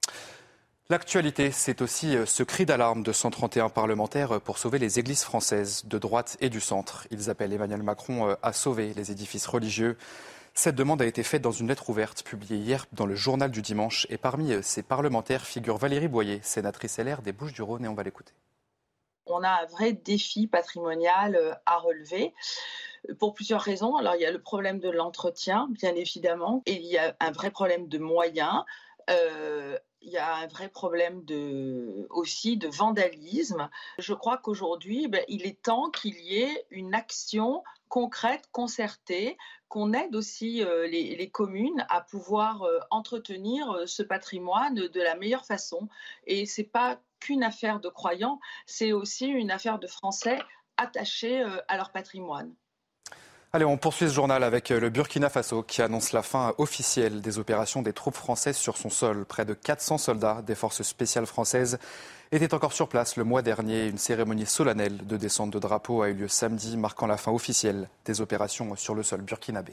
L'actualité, c'est aussi ce cri d'alarme de cent trente et un parlementaires pour sauver les églises françaises de droite et du centre. Ils appellent Emmanuel Macron à sauver les édifices religieux. Cette demande a été faite dans une lettre ouverte publiée hier dans le journal du dimanche. Et parmi ces parlementaires figure Valérie Boyer, sénatrice L R des Bouches-du-Rhône, et on va l'écouter. On a un vrai défi patrimonial à relever pour plusieurs raisons. Alors il y a le problème de l'entretien, bien évidemment, et il y a un vrai problème de moyens. Euh, il y a un vrai problème de, aussi de vandalisme. Je crois qu'aujourd'hui, ben, il est temps qu'il y ait une action concrète, concertée, qu'on aide aussi euh, les, les communes à pouvoir euh, entretenir euh, ce patrimoine de la meilleure façon. Et ce n'est pas qu'une affaire de croyants, c'est aussi une affaire de Français attachés euh, à leur patrimoine. Allez, on poursuit ce journal avec le Burkina Faso qui annonce la fin officielle des opérations des troupes françaises sur son sol. Près de quatre cents soldats des forces spéciales françaises étaient encore sur place le mois dernier. Une cérémonie solennelle de descente de drapeau a eu lieu samedi, marquant la fin officielle des opérations sur le sol burkinabé.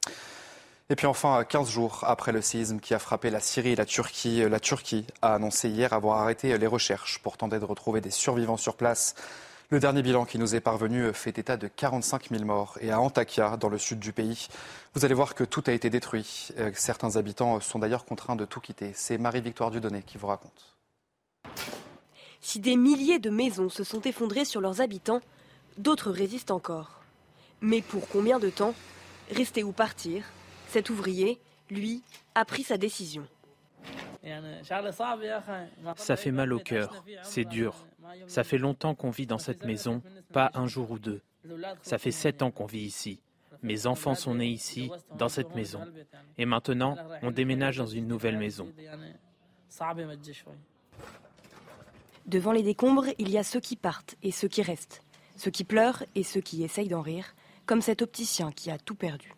Et puis enfin, quinze jours après le séisme qui a frappé la Syrie et la Turquie, la Turquie a annoncé hier avoir arrêté les recherches pour tenter de retrouver des survivants sur place. Le dernier bilan qui nous est parvenu fait état de quarante-cinq mille morts. Et à Antakya, dans le sud du pays, vous allez voir que tout a été détruit. Certains habitants sont d'ailleurs contraints de tout quitter. C'est Marie-Victoire Dudonné qui vous raconte. Si des milliers de maisons se sont effondrées sur leurs habitants, d'autres résistent encore. Mais pour combien de temps ? Rester ou partir ? Cet ouvrier, lui, a pris sa décision. Ça fait mal au cœur, c'est dur. Ça fait longtemps qu'on vit dans cette maison, pas un jour ou deux. Ça fait sept ans qu'on vit ici. Mes enfants sont nés ici, dans cette maison. Et maintenant, on déménage dans une nouvelle maison. Devant les décombres, il y a ceux qui partent et ceux qui restent. Ceux qui pleurent et ceux qui essayent d'en rire, comme cet opticien qui a tout perdu.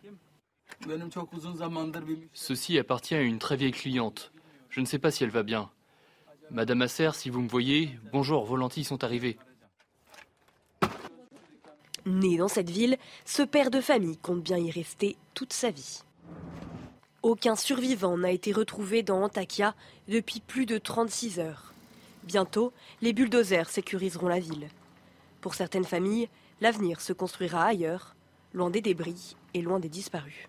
Ceci appartient à une très vieille cliente. Je ne sais pas si elle va bien. Madame Asser, si vous me voyez, bonjour, vos lentilles sont arrivées. Né dans cette ville, ce père de famille compte bien y rester toute sa vie. Aucun survivant n'a été retrouvé dans Antakya depuis plus de trente-six heures. Bientôt, les bulldozers sécuriseront la ville. Pour certaines familles, l'avenir se construira ailleurs, loin des débris et loin des disparus.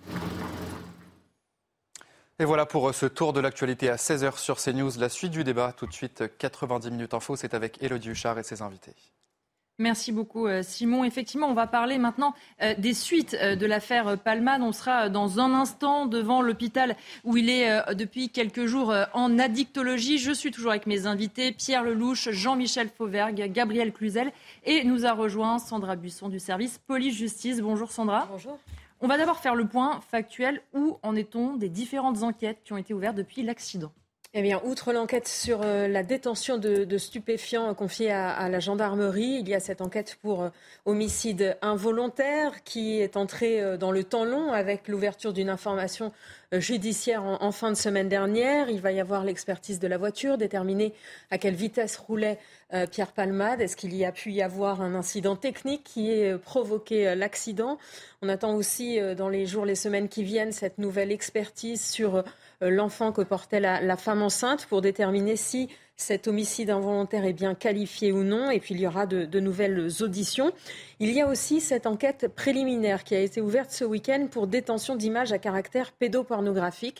Et voilà pour ce tour de l'actualité à seize heures sur CNews. La suite du débat, tout de suite, quatre-vingt-dix minutes info, c'est avec Élodie Huchard et ses invités. Merci beaucoup Simon. Effectivement, on va parler maintenant des suites de l'affaire Palmade. On sera dans un instant devant l'hôpital où il est depuis quelques jours en addictologie. Je suis toujours avec mes invités, Pierre Lelouch, Jean-Michel Fauvergue, Gabriel Cluzel et nous a rejoint Sandra Buisson du service police-justice. Bonjour Sandra. Bonjour. On va d'abord faire le point factuel. Où en est-on des différentes enquêtes qui ont été ouvertes depuis l'accident ? Eh bien, outre l'enquête sur euh, la détention de, de stupéfiants euh, confiée à, à la gendarmerie, il y a cette enquête pour euh, homicide involontaire qui est entrée euh, dans le temps long avec l'ouverture d'une information euh, judiciaire en, en fin de semaine dernière. Il va y avoir l'expertise de la voiture, déterminer à quelle vitesse roulait euh, Pierre Palmade. Est-ce qu'il y a pu y avoir un incident technique qui ait euh, provoqué euh, l'accident ? On attend aussi euh, dans les jours, les semaines qui viennent, cette nouvelle expertise sur euh, l'enfant que portait la, la femme enceinte pour déterminer si cet homicide involontaire est bien qualifié ou non. Et puis il y aura de, de nouvelles auditions. Il y a aussi cette enquête préliminaire qui a été ouverte ce week-end pour détention d'images à caractère pédopornographique.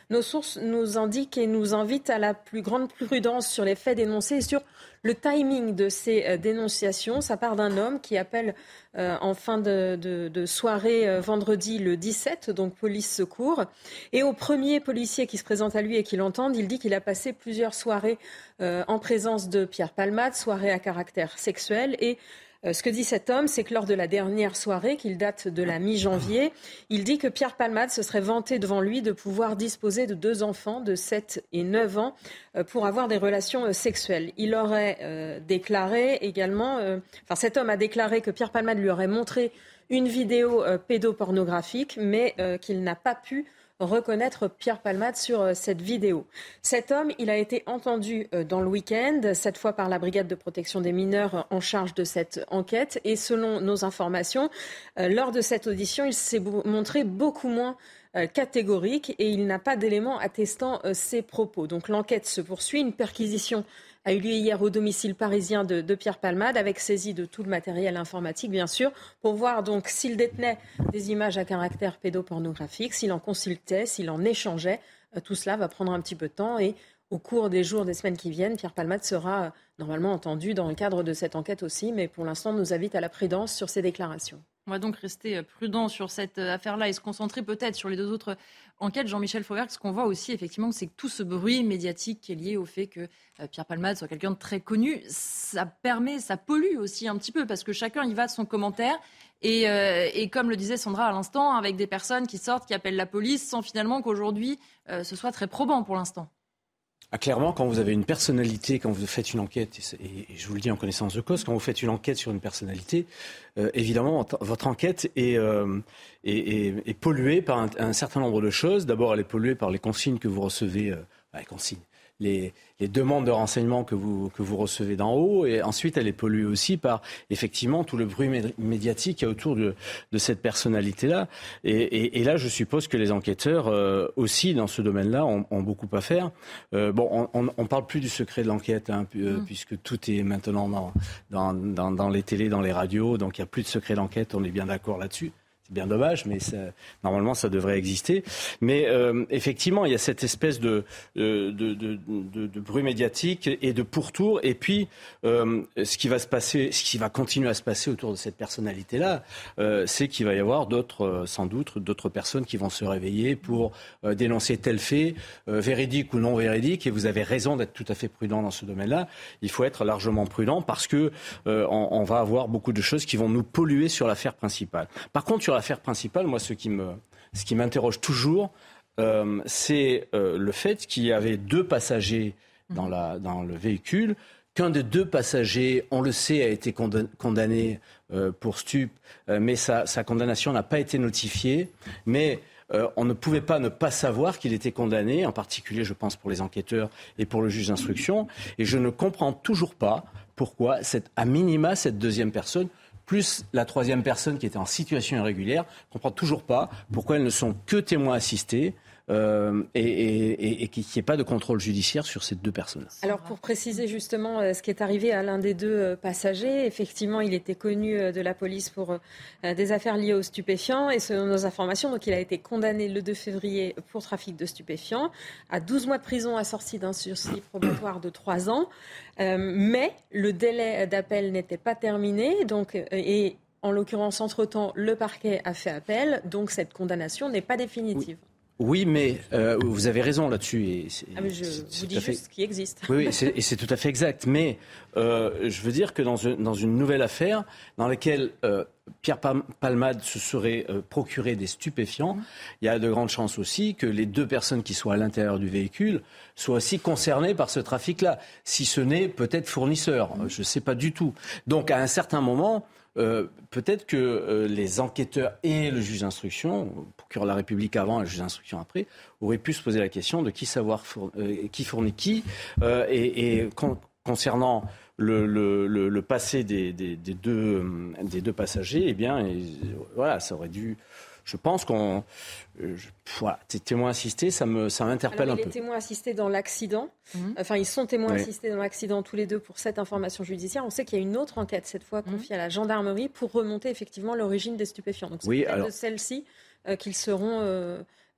Nos sources nous indiquent et nous invitent à la plus grande prudence sur les faits dénoncés et sur le timing de ces euh, dénonciations. Ça part d'un homme qui appelle euh, en fin de, de, de soirée euh, vendredi le dix-sept, donc police secours. Et au premier policier qui se présente à lui et qui l'entende, il dit qu'il a passé plusieurs soirées euh, en présence de Pierre Palmade, soirées à caractère sexuel. Et Ce que dit cet homme, c'est que lors de la dernière soirée, qu'il date de la mi-janvier, il dit que Pierre Palmade se serait vanté devant lui de pouvoir disposer de deux enfants de sept et neuf ans pour avoir des relations sexuelles. Il aurait euh, déclaré également, euh, enfin cet homme a déclaré que Pierre Palmade lui aurait montré une vidéo euh, pédopornographique, mais euh, qu'il n'a pas pu reconnaître Pierre Palmade sur cette vidéo. Cet homme, il a été entendu dans le week-end, cette fois par la brigade de protection des mineurs en charge de cette enquête. Et selon nos informations, lors de cette audition, il s'est montré beaucoup moins catégorique et il n'a pas d'éléments attestant ses propos. Donc l'enquête se poursuit. Une perquisition a eu lieu hier au domicile parisien de, de Pierre Palmade, avec saisie de tout le matériel informatique, bien sûr, pour voir donc s'il détenait des images à caractère pédopornographique, s'il en consultait, s'il en échangeait. Tout cela va prendre un petit peu de temps et au cours des jours, des semaines qui viennent, Pierre Palmade sera normalement entendu dans le cadre de cette enquête aussi, mais pour l'instant, on nous invite à la prudence sur ces déclarations. On va donc rester prudent sur cette affaire-là et se concentrer peut-être sur les deux autres enquêtes. Jean-Michel Fauvergue, ce qu'on voit aussi, effectivement, c'est que tout ce bruit médiatique qui est lié au fait que Pierre Palmade soit quelqu'un de très connu, ça permet, ça pollue aussi un petit peu parce que chacun y va de son commentaire. Et, euh, et comme le disait Sandra à l'instant, avec des personnes qui sortent, qui appellent la police, sans finalement qu'aujourd'hui euh, ce soit très probant pour l'instant. Ah, clairement, quand vous avez une personnalité, quand vous faites une enquête, et, et je vous le dis en connaissance de cause, quand vous faites une enquête sur une personnalité, euh, évidemment, votre enquête est, euh, est, est, est polluée par un, un certain nombre de choses. D'abord, elle est polluée par les consignes que vous recevez, euh, les consignes, les, les demandes de renseignements que vous, que vous recevez d'en haut. Et ensuite, elle est polluée aussi par, effectivement, tout le bruit médiatique qu'il y a autour de, de cette personnalité-là. Et, et, et là, je suppose que les enquêteurs, euh, aussi, dans ce domaine-là, ont, ont beaucoup à faire. Euh, bon, on ne parle plus du secret de l'enquête, hein, euh, mmh. puisque tout est maintenant dans, dans, dans, dans les télés, dans les radios. Donc, il n'y a plus de secret d'enquête. On est bien d'accord là-dessus. C'est bien dommage, mais ça, normalement, ça devrait exister. Mais euh, effectivement, il y a cette espèce de, de, de, de, de, de bruit médiatique et de pourtour. Et puis, euh, ce qui va se passer, ce qui va continuer à se passer autour de cette personnalité-là, euh, c'est qu'il va y avoir d'autres, euh, sans doute, d'autres personnes qui vont se réveiller pour euh, dénoncer tel fait, euh, véridique ou non véridique. Et vous avez raison d'être tout à fait prudent dans ce domaine-là. Il faut être largement prudent parce que euh, on, on va avoir beaucoup de choses qui vont nous polluer sur l'affaire principale. Par contre, sur l'affaire principale, moi, ce qui me, ce qui m'interroge toujours, euh, c'est euh, le fait qu'il y avait deux passagers dans, la, dans le véhicule, qu'un des deux passagers, on le sait, a été condamné euh, pour stup, euh, mais sa, sa condamnation n'a pas été notifiée, mais euh, on ne pouvait pas ne pas savoir qu'il était condamné, en particulier, je pense, pour les enquêteurs et pour le juge d'instruction, et je ne comprends toujours pas pourquoi, cette, à minima, cette deuxième personne, plus la troisième personne qui était en situation irrégulière, on ne comprend toujours pas pourquoi elles ne sont que témoins assistés euh, et, et, et qu'il n'y ait pas de contrôle judiciaire sur ces deux personnes. Alors pour préciser justement euh, ce qui est arrivé à l'un des deux euh, passagers, effectivement il était connu euh, de la police pour euh, des affaires liées aux stupéfiants et selon nos informations, donc il a été condamné le deux février pour trafic de stupéfiants à douze mois de prison assorti d'un sursis probatoire de trois ans. Euh, mais le délai d'appel n'était pas terminé, donc, euh, et en l'occurrence, entre-temps, le parquet a fait appel, donc cette condamnation n'est pas définitive. Oui. Oui, mais euh, vous avez raison là-dessus. Et c'est, ah, mais je c'est, vous c'est dis juste fait... ce qui existe. Oui, oui c'est, et c'est tout à fait exact. Mais euh, je veux dire que dans une, dans une nouvelle affaire dans laquelle euh, Pierre Palmade se serait euh, procuré des stupéfiants, mmh. il y a de grandes chances aussi que les deux personnes qui soient à l'intérieur du véhicule soient aussi concernées par ce trafic-là, si ce n'est peut-être fournisseur. Mmh. Je ne sais pas du tout. Donc à un certain moment... Euh, peut-être que euh, les enquêteurs et le juge d'instruction, le procureur de la République avant et le juge d'instruction après, auraient pu se poser la question de qui savoir four, euh, qui fournit qui. Euh, et et con, concernant le, le, le, le passé des, des, des, deux, des deux passagers, eh bien, et, voilà, ça aurait dû. Je pense qu'on... Euh, je, voilà, témoins assistés, ça, me, ça m'interpelle Alors, un peu. Les témoins assistés dans l'accident, mmh. enfin ils sont témoins oui. assistés dans l'accident tous les deux pour cette information judiciaire. On sait qu'il y a une autre enquête, cette fois confiée mmh. à la gendarmerie, pour remonter effectivement l'origine des stupéfiants. Donc c'est oui, peut-être alors... de celle-ci euh, qu'ils seront... Euh,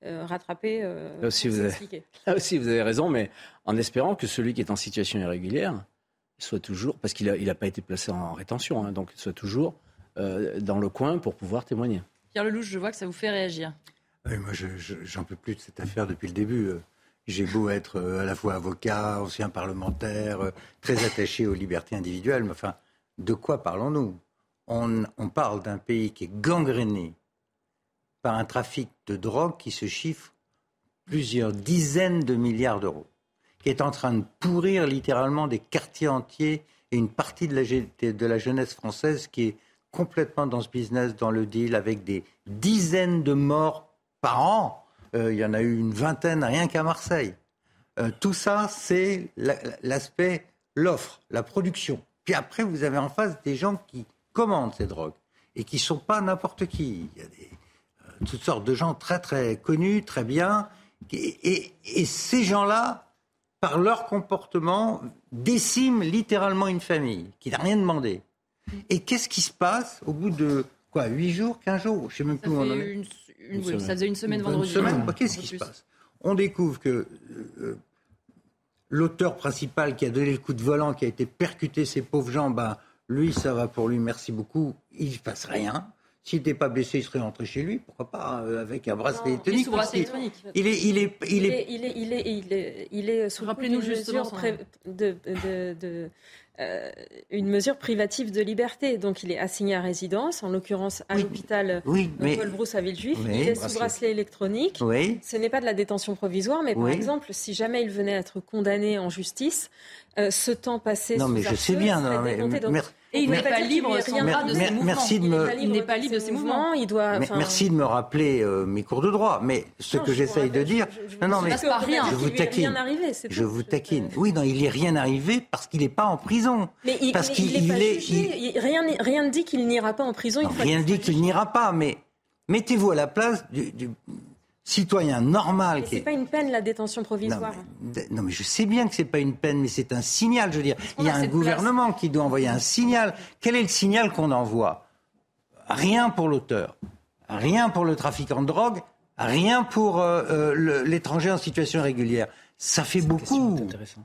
euh, rattraper, euh, là aussi, vous avez, là aussi, vous avez raison, mais en espérant que celui qui est en situation irrégulière soit toujours, parce qu'il n'a il a pas été placé en rétention, hein, donc soit toujours euh, dans le coin pour pouvoir témoigner. Pierre Lelouch, je vois que ça vous fait réagir. Oui, moi, je, je, j'en peux plus de cette affaire depuis le début. J'ai beau être à la fois avocat, ancien parlementaire, très attaché aux libertés individuelles, mais enfin, de quoi parlons-nous ? on, on parle d'un pays qui est gangréné par un trafic de drogue qui se chiffre plusieurs dizaines de milliards d'euros, qui est en train de pourrir littéralement des quartiers entiers et une partie de la, de la jeunesse française qui est complètement dans ce business, dans le deal, avec des dizaines de morts par an. Euh, il y en a eu une vingtaine rien qu'à Marseille. Euh, tout ça, c'est la, l'aspect, l'offre, la production. Puis après, vous avez en face des gens qui commandent ces drogues et qui ne sont pas n'importe qui. Il y a des, euh, toutes sortes de gens très très connus, très bien. Et, et, et ces gens-là, par leur comportement, déciment littéralement une famille qui n'a rien demandé. Et qu'est-ce qui se passe au bout de quoi, huit jours, quinze jours, je ne sais même plus où on en est. Une, une, oui, ça faisait une semaine une vendredi. Semaine, qu'est-ce qui se passe ? On découvre que euh, l'auteur principal qui a donné le coup de volant, qui a été percuté ces pauvres gens, ben, lui, ça va pour lui, merci beaucoup, il ne se passe rien. S'il n'était pas blessé, il serait rentré chez lui. Pourquoi pas euh, avec un bracelet électronique. Il est, il est, il est, il est, il est, il est, il est sous Rappelez-nous justement pré- de, de, de, de euh, une mesure privative de liberté. Donc, il est assigné à résidence, en l'occurrence à oui, l'hôpital oui, mais, Paul Brousse à Villejuif. Oui, il est sous bracelet électronique. Oui. Ce n'est pas de la détention provisoire, mais par oui. exemple, si jamais il venait à être condamné en justice, euh, ce temps passé non, sous mais je sais bien. Non, mais, mais, donc, mer- et il n'est pas, pas libre sans droit de ses mouvements. Merci de me... Il n'est pas libre de ses mouvements. Il doit, mais, merci de me rappeler euh, mes cours de droit. Mais ce non, que j'essaye de dire... Je, je, non, non, mais pas rien. je vous taquine. Rien arrivé, c'est je vous taquine. Oui, non, il n'est rien arrivé parce qu'il n'est pas en prison. Mais il, parce mais qu'il il est, il est il... Il, rien, rien ne dit qu'il n'ira pas en prison. Non, rien ne dit qu'il n'ira pas, mais mettez-vous à la place du... du... citoyen normal. Mais c'est est... pas une peine, la détention provisoire. Non mais, non, mais je sais bien que c'est pas une peine, mais c'est un signal. Je veux dire, il y a un gouvernement place. qui doit envoyer un signal. Quel est le signal qu'on envoie ? Rien pour l'auteur, rien pour le trafiquant de drogue, rien pour euh, euh, le, l'étranger en situation irrégulière. Ça fait c'est beaucoup.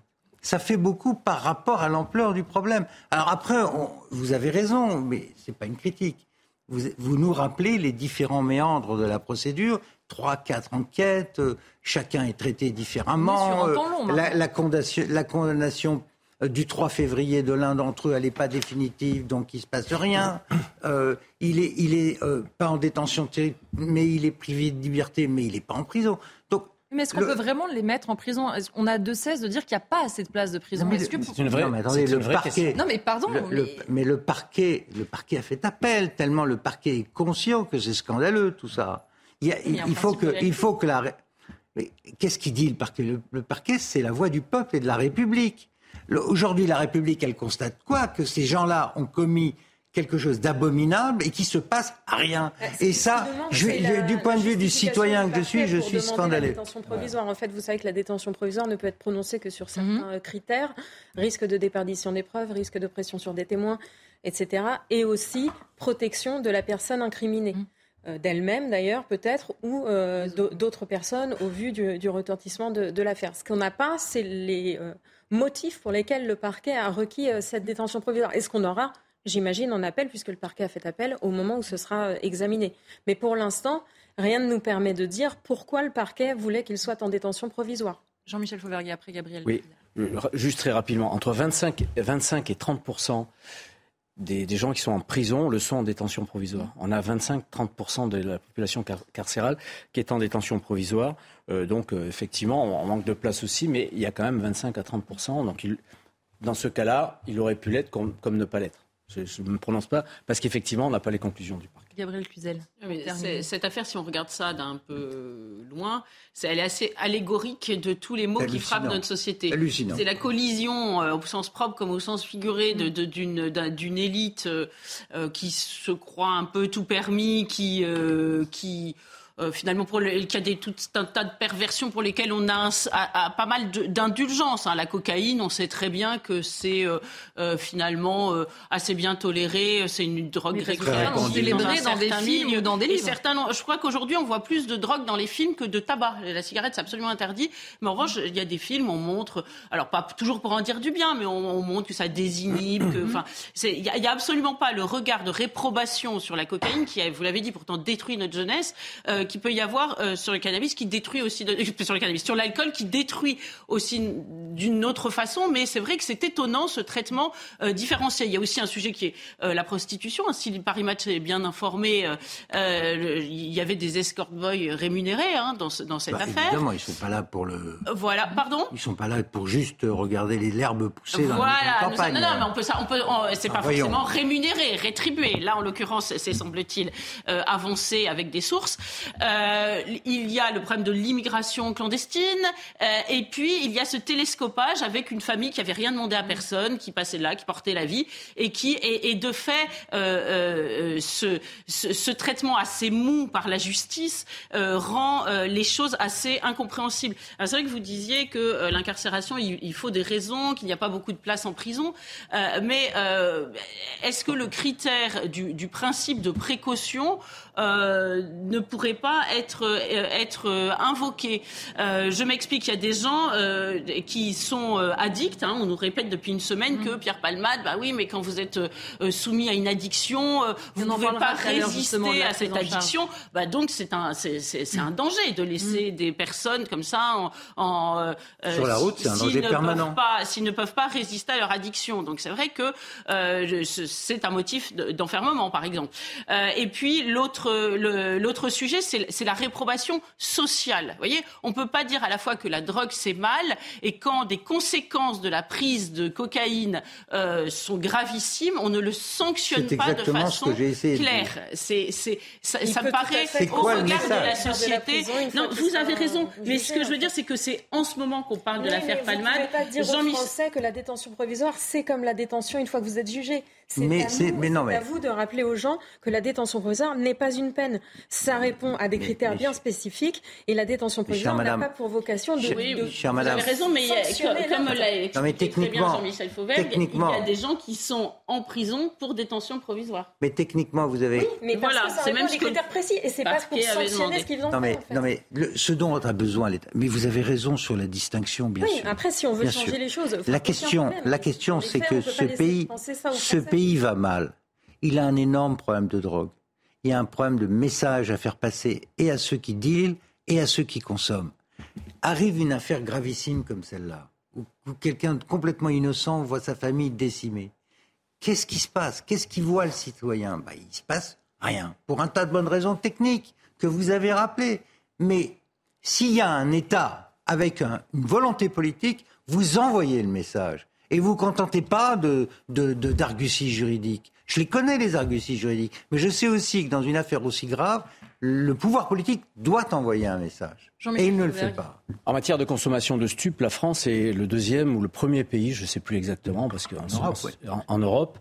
Ça fait beaucoup par rapport à l'ampleur du problème. Alors après, on, vous avez raison, mais c'est pas une critique. Vous, vous nous rappelez les différents méandres de la procédure. Trois, quatre enquêtes, euh, chacun est traité différemment. Euh, long, la, la, condamnation, la condamnation euh, du trois février de l'un d'entre eux, elle n'est pas définitive, donc il ne se passe rien. Euh, il est, il est euh, pas en détention, mais il est privé de liberté, mais il n'est pas en prison. Donc, mais est-ce qu'on le... peut vraiment les mettre en prison ? On a de cesse de dire qu'il n'y a pas assez de place de prison. Non, mais est-ce le, que... C'est une vraie, non, mais attendez, c'est le parquet. Non, mais pardon. Le, mais... Le, mais le parquet, le parquet a fait appel, tellement le parquet est conscient que c'est scandaleux, tout ça. Il, y a, il, il, faut que, il faut que la... Mais qu'est-ce qu'il dit le parquet ? le, le parquet, c'est la voix du peuple et de la République. Le, aujourd'hui, la République, elle constate quoi ? Que ces gens-là ont commis quelque chose d'abominable et qu'il se passe rien. C'est et ça, je, la, du point de vue du citoyen que je suis, je suis scandaleux. La détention provisoire. En fait, vous savez que la détention provisoire ne peut être prononcée que sur certains mmh. critères. Risque de déperdition des preuves, risque de pression sur des témoins, et cetera. Et aussi protection de la personne incriminée. Mmh. d'elle-même d'ailleurs peut-être, ou euh, d'autres personnes au vu du, du retentissement de, de l'affaire. Ce qu'on n'a pas, c'est les euh, motifs pour lesquels le parquet a requis euh, cette détention provisoire. Et ce qu'on aura, j'imagine, en appel, puisque le parquet a fait appel au moment où ce sera euh, examiné. Mais pour l'instant, rien ne nous permet de dire pourquoi le parquet voulait qu'il soit en détention provisoire. Jean-Michel Fauvergue, après Gabriel. Oui, juste très rapidement, entre vingt-cinq, vingt-cinq et trente pour cent Des, des gens qui sont en prison le sont en détention provisoire. On a vingt-cinq à trente pour cent de la population car- carcérale qui est en détention provisoire. Euh, donc, euh, effectivement, on, on manque de place aussi, mais il y a quand même vingt-cinq à trente pour cent. Donc, il, dans ce cas-là, il aurait pu l'être comme, comme ne pas l'être. Je ne me prononce pas parce qu'effectivement, on n'a pas les conclusions du parquet. Gabriel Cluzel. Cette affaire, si on regarde ça d'un peu loin, c'est, elle est assez allégorique de tous les maux Hallucinant. qui frappent notre société. Hallucinant. C'est la collision, euh, au sens propre comme au sens figuré, de, de, d'une, d'une élite euh, qui se croit un peu tout permis, qui... Euh, qui euh, finalement, pour le, qu'il y a des, tout un tas de perversions pour lesquelles on a, un, a, a pas mal de, d'indulgence. Hein. La cocaïne, on sait très bien que c'est euh, euh, finalement euh, assez bien toléré. C'est une drogue récréative. On célébrait dans des films ou dans des livres. Et certains, je crois qu'aujourd'hui, on voit plus de drogue dans les films que de tabac. La cigarette, c'est absolument interdit. Mais en revanche, il y a des films, on montre, alors pas toujours pour en dire du bien, mais on, on montre que ça désinhibe. Que, enfin, il n'y a, a absolument pas le regard de réprobation sur la cocaïne qui, vous l'avez dit, pourtant détruit notre jeunesse, euh, qui peut y avoir euh, sur le cannabis, qui détruit aussi de, sur le cannabis, sur l'alcool, qui détruit aussi d'une autre façon. Mais c'est vrai que c'est étonnant ce traitement euh, différencié. Il y a aussi un sujet qui est euh, la prostitution. Si Paris Match est bien informé, euh, euh, il y avait des escort boys rémunérés hein, dans, ce, dans cette bah, affaire. Évidemment, ils sont pas là pour le. Voilà, pardon. Ils sont pas là pour juste regarder l'herbe pousser dans voilà, la campagne. Non, non, mais on peut ça, on peut. On, c'est pas ah, forcément rémunéré, rétribué. Là, en l'occurrence, c'est semble-t-il euh, avancé avec des sources. Euh, il y a le problème de l'immigration clandestine, euh, et puis il y a ce télescopage avec une famille qui avait rien demandé à personne, qui passait là, qui portait la vie, et qui et, et de fait euh, euh, ce, ce, ce traitement assez mou par la justice euh, rend euh, les choses assez incompréhensibles. Alors, c'est vrai que vous disiez que euh, l'incarcération, il, il faut des raisons, qu'il n'y a pas beaucoup de place en prison, euh, mais euh, est-ce que le critère du, du principe de précaution euh, ne pourrait pas être, euh, être euh, invoqué? euh, Je m'explique, il y a des gens euh, qui sont euh, addicts, hein, on nous répète depuis une semaine mmh. que Pierre Palmade, bah oui, mais quand vous êtes euh, soumis à une addiction, euh, vous ne pouvez pas résister à cette addiction, bah donc c'est un, c'est, c'est, c'est un danger de laisser mmh. des personnes comme ça en, en euh, sur la route, c'est un danger permanent. Pas, s'ils ne peuvent pas résister à leur addiction. Donc c'est vrai que euh, c'est un motif d'enfermement, par exemple. Euh, et puis l'autre, le, l'autre sujet, c'est, c'est la réprobation sociale. Vous voyez, on ne peut pas dire à la fois que la drogue c'est mal et quand des conséquences de la prise de cocaïne euh, sont gravissimes, on ne le sanctionne c'est pas de façon ce que j'ai claire. De c'est, c'est, ça, ça me paraît au regard de la société. Non, vous avez raison. Mais ce que je veux dire, c'est que c'est en ce moment qu'on parle oui, de l'affaire Palmade. Vous ne pouvez pas dire aux Français que la détention provisoire, c'est comme la détention une fois que vous êtes jugé. C'est, mais à, c'est, nous, mais non, c'est mais... à vous de rappeler aux gens que la détention provisoire n'est pas une peine. Ça répond à des mais, critères mais, bien spécifiques et la détention provisoire n'a madame, pas pour vocation de... Oui, de, de vous avez raison, mais comme l'a expliqué très bien Jean-Michel Fauvergue, il y a des gens qui sont en prison pour détention provisoire. Mais techniquement, vous avez... Oui, mais parce voilà, que ça c'est répond même à des critères précis et c'est pas pour sanctionner ce qu'ils ont non, mais, fait. En fait. Non mais le, ce dont on a besoin l'État... Mais vous avez raison sur la distinction, bien oui, sûr. Oui, après, si on veut bien changer sûr. les choses... La question, la question c'est que ce pays, ce pays va mal. Il a un énorme problème de drogue. Il y a un problème de message à faire passer et à ceux qui dealent et à ceux qui consomment. Arrive une affaire gravissime comme celle-là, où, où quelqu'un de complètement innocent voit sa famille décimée. Qu'est-ce qui se passe? Qu'est-ce qu'il voit le citoyen? Bah, il se passe rien. Pour un tas de bonnes raisons techniques que vous avez rappelées. Mais s'il y a un État avec un, une volonté politique, vous envoyez le message. Et vous ne vous contentez pas de, de, de, d'arguties juridiques. Je les connais, les arguties juridiques. Mais je sais aussi que dans une affaire aussi grave, le pouvoir politique doit envoyer un message. Et il ne le fait pas. En matière de consommation de stupes, la France est le deuxième ou le premier pays, je ne sais plus exactement, parce qu'en Europe, ouais. en, en Europe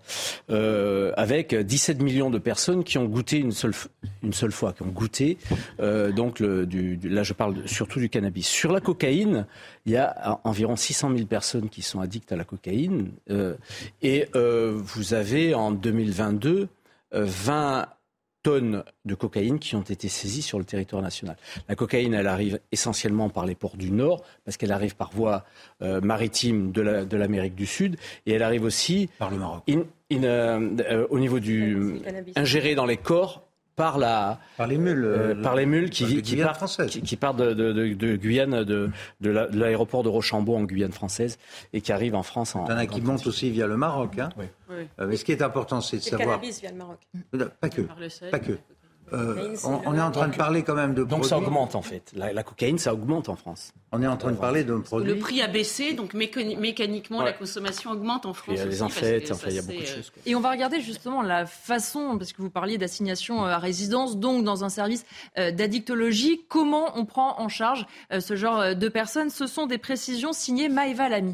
euh, avec dix-sept millions de personnes qui ont goûté une seule, une seule fois, qui ont goûté, euh, donc le, du, du, là je parle de, surtout du cannabis. Sur la cocaïne, il y a environ six cent mille personnes qui sont addictes à la cocaïne, euh, et euh, vous avez en deux mille vingt-deux euh, vingt tonnes de cocaïne qui ont été saisies sur le territoire national. La cocaïne, elle arrive essentiellement par les ports du Nord, parce qu'elle arrive par voie euh, maritime de, la, de l'Amérique du Sud, et elle arrive aussi par le Maroc. In, in, euh, euh, au niveau du ingéré dans les corps par la par les mules, euh, le, par les mules qui qui, qui partent qui, qui partent de, de, de, de Guyane, de, de, la, de l'aéroport de Rochambeau en Guyane française et qui arrivent en France. En, Il y en a qui montent aussi via le Maroc. Hein. Oui. Oui. Euh, mais ce qui est important, c'est de c'est savoir. Le cannabis via le Maroc. Pas que. Pas que. Euh, on, on est en train de parler quand même de donc produits. Ça augmente en fait. La, la cocaïne, ça augmente en France. On est en train de parler d'un produit. Le prix a baissé, donc mécani- mécaniquement ouais. la consommation augmente en France. Il y a les enfêtes, enfin il y a beaucoup de choses. Quoi. Et on va regarder justement la façon, parce que vous parliez d'assignation à résidence, donc dans un service d'addictologie, comment on prend en charge ce genre de personnes. Ce sont des précisions signées Maëva Lamy.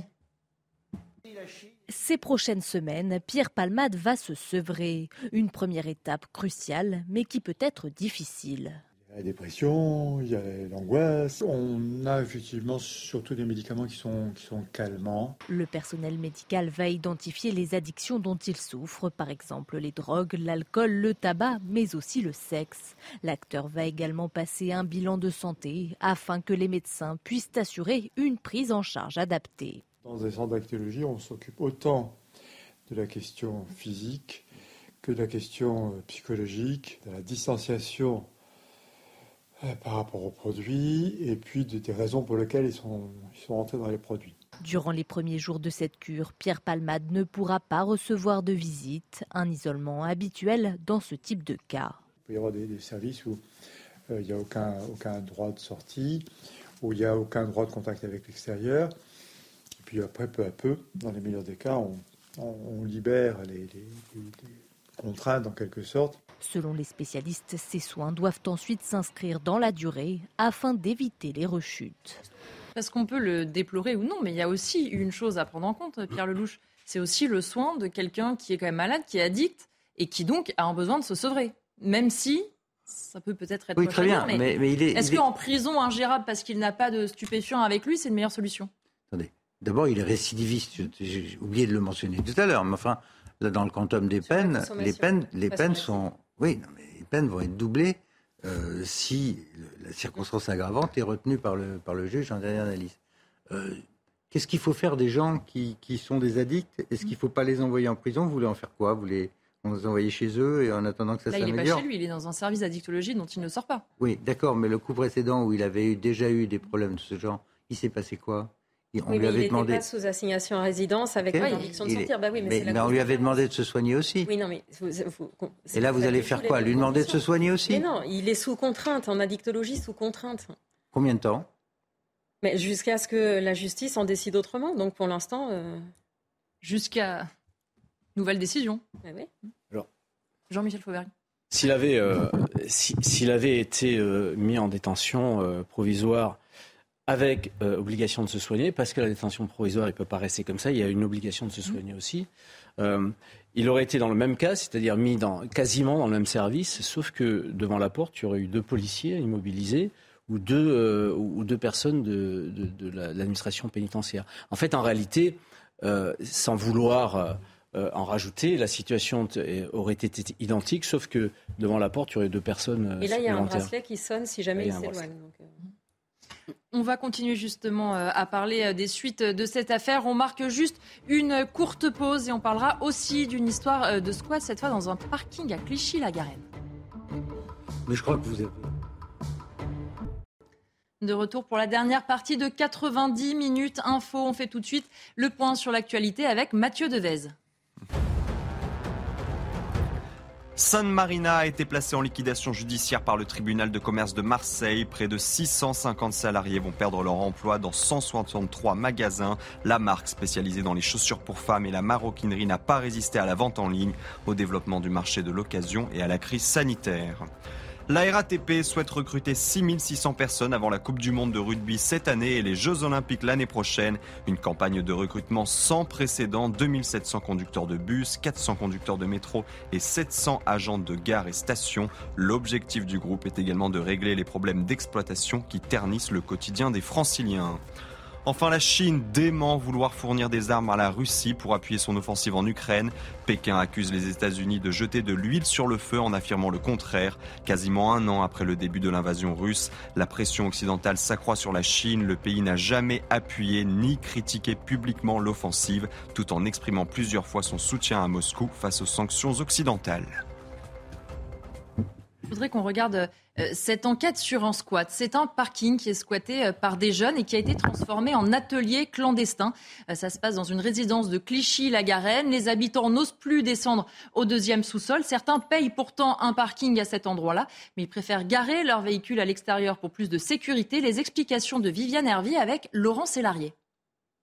Ces prochaines semaines, Pierre Palmade va se sevrer. Une première étape cruciale, mais qui peut être difficile. La dépression, il y a l'angoisse. On a effectivement surtout des médicaments qui sont, qui sont calmants. Le personnel médical va identifier les addictions dont il souffre, par exemple les drogues, l'alcool, le tabac, mais aussi le sexe. L'acteur va également passer un bilan de santé afin que les médecins puissent assurer une prise en charge adaptée. Dans des centres d'actologie, on s'occupe autant de la question physique que de la question psychologique, de la distanciation par rapport aux produits et puis de, des raisons pour lesquelles ils sont, ils sont rentrés dans les produits. Durant les premiers jours de cette cure, Pierre Palmade ne pourra pas recevoir de visite, un isolement habituel dans ce type de cas. Il peut y avoir des, des services où euh, il n'y a aucun, aucun droit de sortie, où il n'y a aucun droit de contact avec l'extérieur. Et puis après, peu à peu, dans les meilleurs des cas, on, on, on libère les, les, les, les contraintes en quelque sorte. Selon les spécialistes, ces soins doivent ensuite s'inscrire dans la durée afin d'éviter les rechutes. Parce qu'on peut le déplorer ou non, mais il y a aussi une chose à prendre en compte, Pierre Lelouch, c'est aussi le soin de quelqu'un qui est quand même malade, qui est addict et qui donc a un besoin de se sevrer. Même si ça peut peut-être être... Oui, très bien, mais, mais, mais il est... Est-ce il qu'en est... prison, ingérable parce qu'il n'a pas de stupéfiants avec lui, c'est une meilleure solution? Attendez, d'abord il est récidiviste, j'ai oublié de le mentionner tout à l'heure, mais enfin, là dans le quantum des peines, les peines, les peines sont... Oui, non, mais les peines vont être doublées euh, si la circonstance aggravante est retenue par le, par le juge en dernière analyse. Euh, qu'est-ce qu'il faut faire des gens qui, qui sont des addicts? Est-ce qu'il ne faut pas les envoyer en prison? Vous voulez en faire quoi? Vous les, on les envoyer chez eux et en attendant que ça Là, s'améliore? il n'est pas chez lui, il est dans un service d'addictologie dont il ne sort pas. Oui, d'accord, mais le coup précédent où il avait eu, déjà eu des problèmes de ce genre, il s'est passé quoi? On oui, lui avait il demandé... n'était pas sous assignation à résidence avec okay. l'interdiction de il sortir. Est... Bah oui, mais mais, c'est la mais on lui avait demandé de se soigner aussi. Oui, non, mais vous, vous, et là, vous allez faire quoi? Lui demander de se soigner aussi? Mais non, il est sous contrainte, en addictologie sous contrainte. Combien de temps? Mais jusqu'à ce que la justice en décide autrement. Donc pour l'instant... Euh... Jusqu'à nouvelle décision. Ah oui. Alors, Jean-Michel Fauvergue. S'il avait, euh, si, s'il avait été euh, mis en détention euh, provisoire avec euh, obligation de se soigner, parce que la détention provisoire, il ne peut pas rester comme ça, il y a une obligation de se soigner mmh. aussi. Euh, il aurait été dans le même cas, c'est-à-dire mis dans, quasiment dans le même service, sauf que devant la porte, il y aurait eu deux policiers immobilisés ou deux, euh, ou deux personnes de, de, de, la, de l'administration pénitentiaire. En fait, en réalité, euh, sans vouloir euh, en rajouter, la situation t- aurait été identique, sauf que devant la porte, il y aurait deux personnes euh, Et là, il y a un bracelet qui sonne si jamais il, il s'éloigne. Donc, euh... On va continuer justement à parler des suites de cette affaire. On marque juste une courte pause et on parlera aussi d'une histoire de squat, cette fois dans un parking à Clichy-la-Garenne. Mais je crois que vous avez... De retour pour la dernière partie de quatre-vingt-dix minutes info. On fait tout de suite le point sur l'actualité avec Mathieu Devez. San Marina a été placé en liquidation judiciaire par le tribunal de commerce de Marseille. Près de six cent cinquante salariés vont perdre leur emploi dans cent soixante-trois magasins. La marque spécialisée dans les chaussures pour femmes et la maroquinerie n'a pas résisté à la vente en ligne, au développement du marché de l'occasion et à la crise sanitaire. La R A T P souhaite recruter six mille six cents personnes avant la Coupe du Monde de rugby cette année et les Jeux Olympiques l'année prochaine. Une campagne de recrutement sans précédent, deux mille sept cents conducteurs de bus, quatre cents conducteurs de métro et sept cents agents de gare et stations. L'objectif du groupe est également de régler les problèmes d'exploitation qui ternissent le quotidien des Franciliens. Enfin, la Chine dément vouloir fournir des armes à la Russie pour appuyer son offensive en Ukraine. Pékin accuse les États-Unis de jeter de l'huile sur le feu en affirmant le contraire. Quasiment un an après le début de l'invasion russe, la pression occidentale s'accroît sur la Chine. Le pays n'a jamais appuyé ni critiqué publiquement l'offensive, tout en exprimant plusieurs fois son soutien à Moscou face aux sanctions occidentales. Je voudrais qu'on regarde euh, cette enquête sur un squat. C'est un parking qui est squatté euh, par des jeunes et qui a été transformé en atelier clandestin. Euh, ça se passe dans une résidence de Clichy-la-Garenne. Les habitants n'osent plus descendre au deuxième sous-sol. Certains payent pourtant un parking à cet endroit-là, mais ils préfèrent garer leur véhicule à l'extérieur pour plus de sécurité. Les explications de Viviane Hervy avec Laurent Sélarié.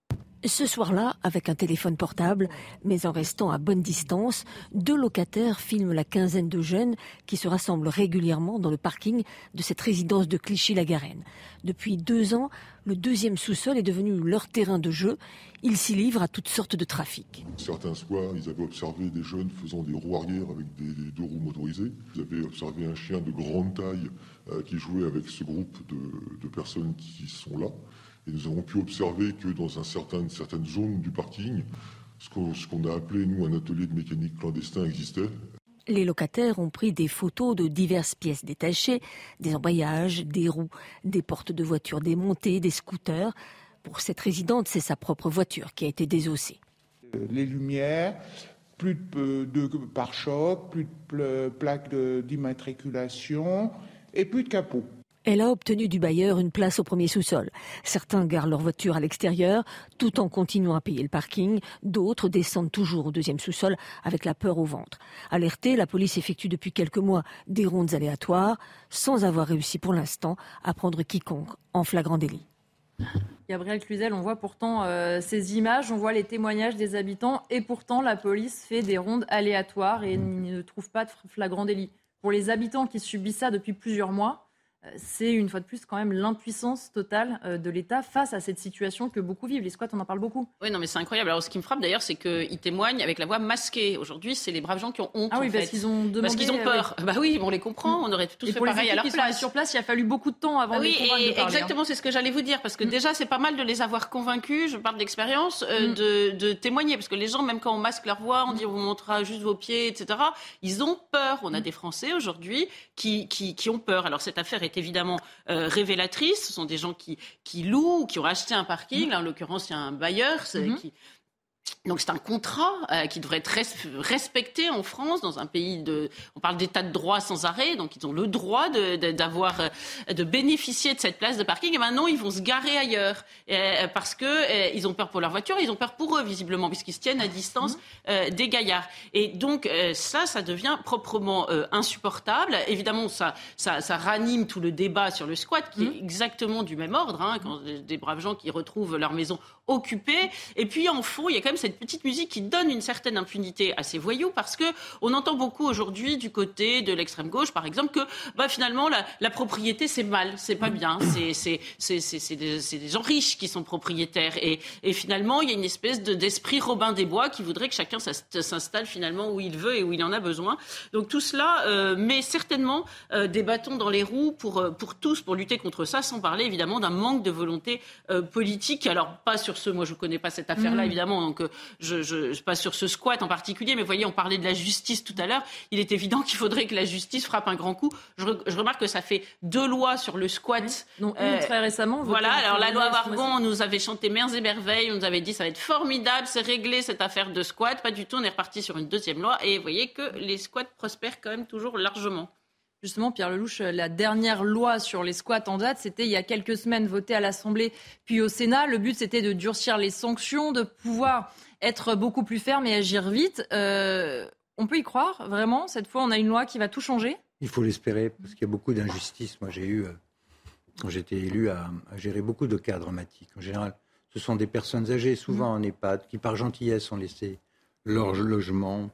Ce soir-là, avec un téléphone portable, mais en restant à bonne distance, deux locataires filment la quinzaine de jeunes qui se rassemblent régulièrement dans le parking de cette résidence de Clichy-la-Garenne. Depuis deux ans, le deuxième sous-sol est devenu leur terrain de jeu. Ils s'y livrent à toutes sortes de trafics. Certains soirs, ils avaient observé des jeunes faisant des roues arrière avec des, des deux roues motorisées. Ils avaient observé un chien de grande taille euh, qui jouait avec ce groupe de, de personnes qui sont là. Et nous avons pu observer que dans un certain, une certaine zone du parking, ce qu'on, ce qu'on a appelé, nous, un atelier de mécanique clandestin existait. Les locataires ont pris des photos de diverses pièces détachées, des embrayages, des roues, des portes de voitures démontées, des scooters. Pour cette résidente, c'est sa propre voiture qui a été désossée. Les lumières, plus de, de pare-chocs, plus de plaques de, d'immatriculation et plus de capot. Elle a obtenu du bailleur une place au premier sous-sol. Certains garent leur voiture à l'extérieur, tout en continuant à payer le parking. D'autres descendent toujours au deuxième sous-sol avec la peur au ventre. Alertée, la police effectue depuis quelques mois des rondes aléatoires, sans avoir réussi pour l'instant à prendre quiconque en flagrant délit. Gabriel Cluzel, on voit pourtant euh, ces images, on voit les témoignages des habitants, et pourtant la police fait des rondes aléatoires et ne trouve pas de flagrant délit. Pour les habitants qui subissent ça depuis plusieurs mois, c'est une fois de plus quand même l'impuissance totale de l'État face à cette situation que beaucoup vivent. Les squats, on en parle beaucoup. Oui, non, mais c'est incroyable. Alors, ce qui me frappe d'ailleurs, c'est qu'ils témoignent avec la voix masquée. Aujourd'hui, c'est les braves gens qui ont honte. Ah oui, en parce fait. qu'ils ont demandé. Parce qu'ils ont peur. Euh, oui. Bah oui, on les comprend. On aurait tous et fait pour pareil les à leur qui place. Sont sur place, il a fallu beaucoup de temps avant ah de oui, les convaincre et de parler. Exactement, hein. C'est ce que j'allais vous dire. Parce que mmh. déjà, c'est pas mal de les avoir convaincus. Je parle d'expérience, euh, mmh. de, de témoigner. Parce que les gens, même quand on masque leur voix, on dit on vous montrera juste vos pieds, et cetera. Ils ont peur. On a des Français aujourd'hui qui, qui, qui ont peur. Alors cette affaire est évidemment euh, révélatrice. Ce sont des gens qui, qui louent ou qui ont acheté un parking. Là, en l'occurrence, il y a un bailleur mmh. qui... Donc c'est un contrat euh, qui devrait être res- respecté en France, dans un pays de... On parle d'état de droit sans arrêt, donc ils ont le droit de, de, d'avoir, euh, de bénéficier de cette place de parking. Et maintenant, ils vont se garer ailleurs euh, parce que euh, ils ont peur pour leur voiture, ils ont peur pour eux, visiblement, puisqu'ils se tiennent à distance euh, des gaillards. Et donc euh, ça, ça devient proprement euh, insupportable. Évidemment, ça, ça, ça ranime tout le débat sur le squat, qui mmh. est exactement du même ordre, hein, quand des braves gens qui retrouvent leur maison occupée. Et puis, en fond, il y a quand même cette petite musique qui donne une certaine impunité à ces voyous, parce que on entend beaucoup aujourd'hui du côté de l'extrême gauche, par exemple, que bah, finalement la, la propriété c'est mal, c'est pas bien, c'est, c'est, c'est, c'est, c'est, des, c'est des gens riches qui sont propriétaires, et, et finalement il y a une espèce de, d'esprit Robin des Bois qui voudrait que chacun s'installe finalement où il veut et où il en a besoin. Donc tout cela euh, met certainement euh, des bâtons dans les roues pour, pour tous, pour lutter contre ça, sans parler évidemment d'un manque de volonté euh, politique. Alors pas sur ce, moi je connais pas cette affaire-là mmh. évidemment, donc euh, Je, je, je pas sur ce squat en particulier, mais vous voyez, on parlait de la justice tout à l'heure. Il est évident qu'il faudrait que la justice frappe un grand coup. Je, re, je remarque que ça fait deux lois sur le squat. Donc, euh, très récemment. Voilà, alors la loi Wargon, on nous avait chanté merveilles et merveilles, on nous avait dit ça va être formidable, c'est réglé cette affaire de squat. Pas du tout, on est reparti sur une deuxième loi, et vous voyez que les squats prospèrent quand même toujours largement. Justement, Pierre Lelouch, la dernière loi sur les squats en date, c'était il y a quelques semaines, votée à l'Assemblée puis au Sénat. Le but, c'était de durcir les sanctions, de pouvoir être beaucoup plus ferme et agir vite. Euh, on peut y croire, vraiment? Cette fois, on a une loi qui va tout changer? Il faut l'espérer, parce qu'il y a beaucoup d'injustices. Moi, j'ai eu, quand j'étais élu, à, à gérer beaucoup de cas dramatiques. En général, ce sont des personnes âgées, souvent mmh. en EHPAD, qui par gentillesse ont laissé leur logement.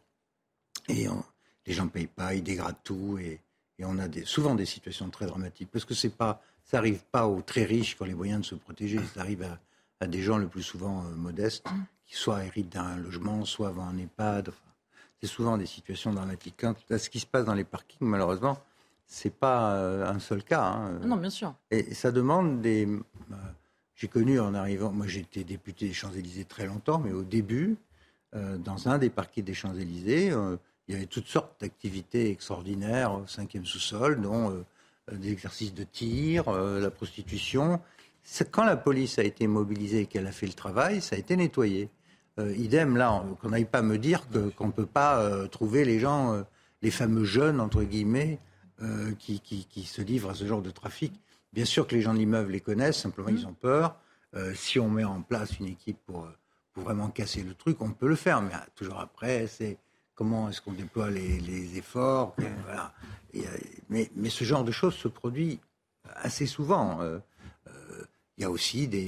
Et on, les gens ne payent pas, ils dégradent tout. Et, et on a des, souvent des situations très dramatiques. Parce que c'est pas, ça n'arrive pas aux très riches qui ont les moyens de se protéger. Ça arrive à, à des gens le plus souvent euh, modestes, mmh. qui soit héritent d'un logement, soit vont en EHPAD. Enfin, c'est souvent des situations dramatiques. Quant à ce qui se passe dans les parkings, malheureusement, c'est pas euh, un seul cas. Hein. Non, bien sûr. Et ça demande des... Euh, j'ai connu en arrivant... Moi, j'étais député des Champs-Élysées très longtemps, mais au début, euh, dans un des parkings des Champs-Élysées, euh, il y avait toutes sortes d'activités extraordinaires au cinquième sous-sol, dont euh, des exercices de tir, euh, la prostitution. C'est quand la police a été mobilisée et qu'elle a fait le travail, ça a été nettoyé. Euh, idem, là, on, qu'on n'aille pas me dire que, qu'on ne peut pas euh, trouver les gens, euh, les fameux jeunes, entre guillemets, euh, qui, qui, qui se livrent à ce genre de trafic. Bien sûr que les gens de l'immeuble les connaissent, simplement mmh. ils ont peur. Euh, si on met en place une équipe pour, pour vraiment casser le truc, on peut le faire. Mais toujours après, c'est comment est-ce qu'on déploie les, les efforts. Et, voilà. Et, mais, mais ce genre de choses se produit assez souvent. Euh, euh, il y a aussi des...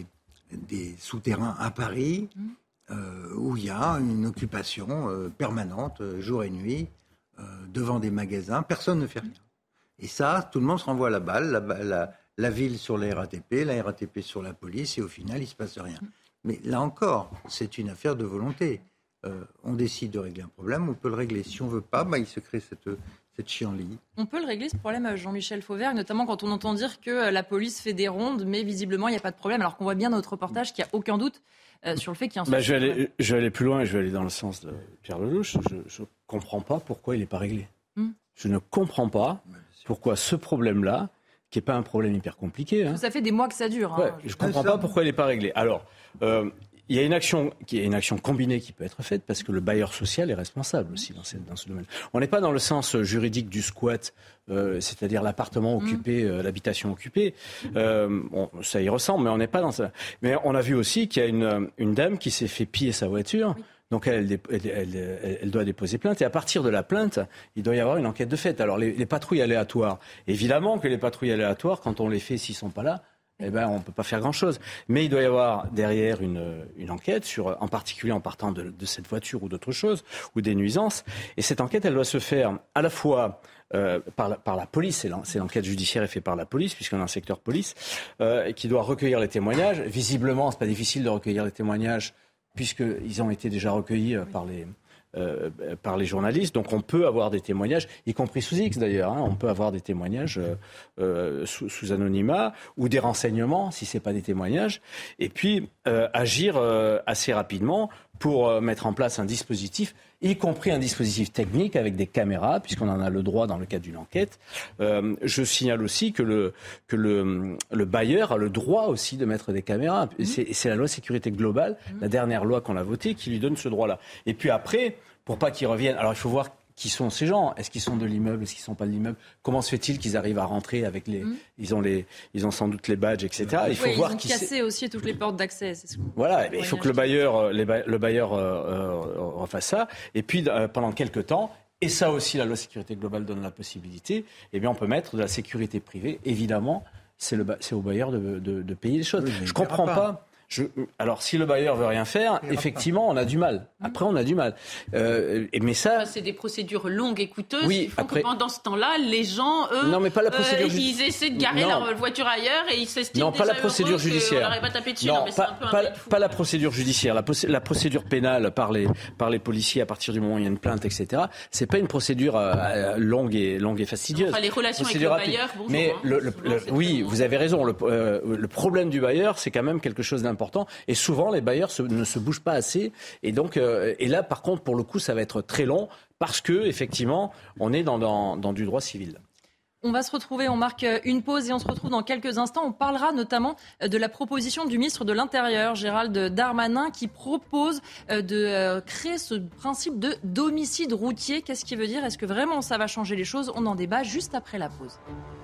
des souterrains à Paris euh, où il y a une occupation euh, permanente, euh, jour et nuit, euh, devant des magasins. Personne ne fait rien. Et ça, tout le monde se renvoie la balle, la, la, la ville sur la R A T P, la R A T P sur la police, et au final, il ne se passe rien. Mais là encore, c'est une affaire de volonté. Euh, on décide de régler un problème, on peut le régler. Si on ne veut pas, bah, il se crée cette, cette chienlit. On peut le régler, ce problème, Jean-Michel Fauvergue, notamment quand on entend dire que la police fait des rondes, mais visiblement, il n'y a pas de problème, alors qu'on voit bien dans notre reportage qu'il n'y a aucun doute euh, sur le fait qu'il y a un... Bah, je, vais aller, je vais aller plus loin, je vais aller dans le sens de Pierre Lelouch. Je ne comprends pas pourquoi il n'est pas réglé. Hum. Je ne comprends pas pourquoi ce problème-là, qui n'est pas un problème hyper compliqué... Hein, ça fait des mois que ça dure. Ouais, hein, je ne comprends pas pourquoi il n'est pas réglé. Alors... Euh, Il y a une action, qui est une action combinée qui peut être faite parce que le bailleur social est responsable aussi dans ce, dans ce domaine. On n'est pas dans le sens juridique du squat, euh, c'est-à-dire l'appartement occupé, euh, l'habitation occupée. Euh, bon, ça y ressemble, mais on n'est pas dans ça. Mais on a vu aussi qu'il y a une, une dame qui s'est fait piller sa voiture. Oui. Donc elle, elle, elle, elle doit déposer plainte et à partir de la plainte, il doit y avoir une enquête de fait. Alors les, les patrouilles aléatoires, évidemment que les patrouilles aléatoires, quand on les fait, s'ils ne sont pas là, eh ben, on ne peut pas faire grand-chose. Mais il doit y avoir derrière une, une enquête, sur, en particulier en partant de, de cette voiture ou d'autres choses, ou des nuisances. Et cette enquête, elle doit se faire à la fois euh, par, la, par la police, c'est l'enquête judiciaire est faite par la police, puisqu'on a un secteur police, euh, qui doit recueillir les témoignages. Visiblement, ce n'est pas difficile de recueillir les témoignages, puisqu'ils ont été déjà recueillis euh, par les... Euh, par les journalistes. Donc on peut avoir des témoignages, y compris sous X d'ailleurs, hein, on peut avoir des témoignages euh, euh, sous, sous anonymat ou des renseignements si ce n'est pas des témoignages. Et puis euh, agir euh, assez rapidement pour euh, mettre en place un dispositif, y compris un dispositif technique avec des caméras, puisqu'on en a le droit dans le cadre d'une enquête. Euh, je signale aussi que, le, que le, le bailleur a le droit aussi de mettre des caméras. Mmh. C'est la loi sécurité globale, mmh. la dernière loi qu'on a votée, qui lui donne ce droit-là. Et puis après, pour pas qu'ils reviennent... Alors il faut voir qui sont ces gens. Est-ce qu'ils sont de l'immeuble? Est-ce qu'ils ne sont pas de l'immeuble? Comment se fait-il qu'ils arrivent à rentrer avec les... Mmh. Ils, ont les... ils ont sans doute les badges, et cetera. Il faut oui, voir ils ont qui cassé aussi toutes les portes d'accès. Ce voilà, il faut que le bailleur, les ba... le bailleur euh, refasse ça. Et puis, euh, pendant quelques temps, et ça aussi, la loi sécurité globale donne la possibilité, eh bien, on peut mettre de la sécurité privée. Évidemment, c'est ba... au bailleur de, de, de payer les choses. Oui, je ne comprends pas... pas. Je, alors, si le bailleur veut rien faire, effectivement, on a du mal. Après, on a du mal. Euh, mais ça, c'est des procédures longues et coûteuses. Oui, qui font après... que pendant ce temps-là, les gens, eux, non, mais pas la procédure euh, ils essaient de garer non. leur voiture ailleurs et ils s'estiment non, pas la procédure judiciaire. On pas tapé dessus. Non, non mais pas, un peu pas, un pas la procédure judiciaire. La, la procédure pénale par les par les policiers à partir du moment où il y a une plainte, et cetera. C'est pas une procédure euh, longue et longue et fastidieuse. Enfin, les relations procédure avec le bailleur. Bonjour, mais hein, le, le, le, oui, vous avez raison. Le, euh, le problème du bailleur, c'est quand même quelque chose d'important. Et souvent, les bailleurs se, ne se bougent pas assez. Et donc, euh, et là, par contre, pour le coup, ça va être très long parce que, effectivement, on est dans, dans, dans du droit civil. On va se retrouver, on marque une pause et on se retrouve dans quelques instants. On parlera notamment de la proposition du ministre de l'Intérieur, Gérald Darmanin, qui propose de créer ce principe de d'homicide routier. Qu'est-ce qui veut dire? Est-ce que vraiment ça va changer les choses? On en débat juste après la pause.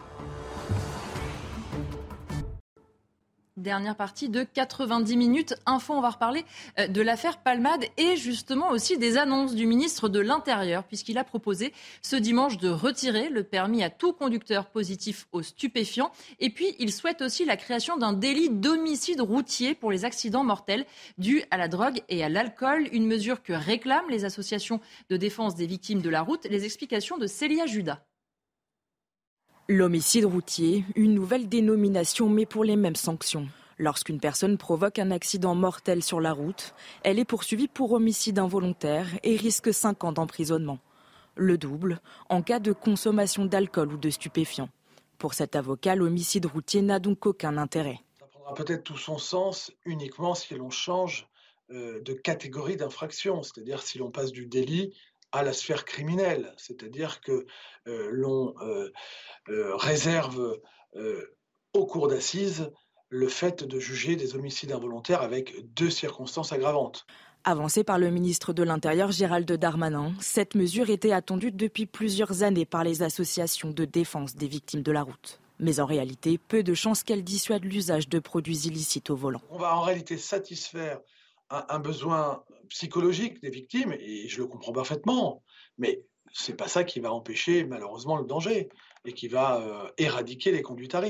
Dernière partie de quatre-vingt-dix minutes info. On va reparler de l'affaire Palmade et justement aussi des annonces du ministre de l'Intérieur, puisqu'il a proposé ce dimanche de retirer le permis à tout conducteur positif aux stupéfiants. Et puis, il souhaite aussi la création d'un délit d'homicide routier pour les accidents mortels dus à la drogue et à l'alcool, une mesure que réclament les associations de défense des victimes de la route. Les explications de Célia Judas. L'homicide routier, une nouvelle dénomination mais pour les mêmes sanctions. Lorsqu'une personne provoque un accident mortel sur la route, elle est poursuivie pour homicide involontaire et risque cinq ans d'emprisonnement. Le double en cas de consommation d'alcool ou de stupéfiants. Pour cet avocat, l'homicide routier n'a donc aucun intérêt. Ça prendra peut-être tout son sens uniquement si l'on change euh, de catégorie d'infraction, c'est-à-dire si l'on passe du délit à la sphère criminelle, c'est-à-dire que euh, l'on euh, euh, réserve euh, aux cours d'assises le fait de juger des homicides involontaires avec deux circonstances aggravantes. Avancée par le ministre de l'Intérieur Gérald Darmanin, cette mesure était attendue depuis plusieurs années par les associations de défense des victimes de la route. Mais en réalité, peu de chances qu'elle dissuade l'usage de produits illicites au volant. On va en réalité satisfaire un, un besoin psychologique des victimes, et je le comprends parfaitement, mais ce n'est pas ça qui va empêcher malheureusement le danger et qui va euh, éradiquer les conduites à risque.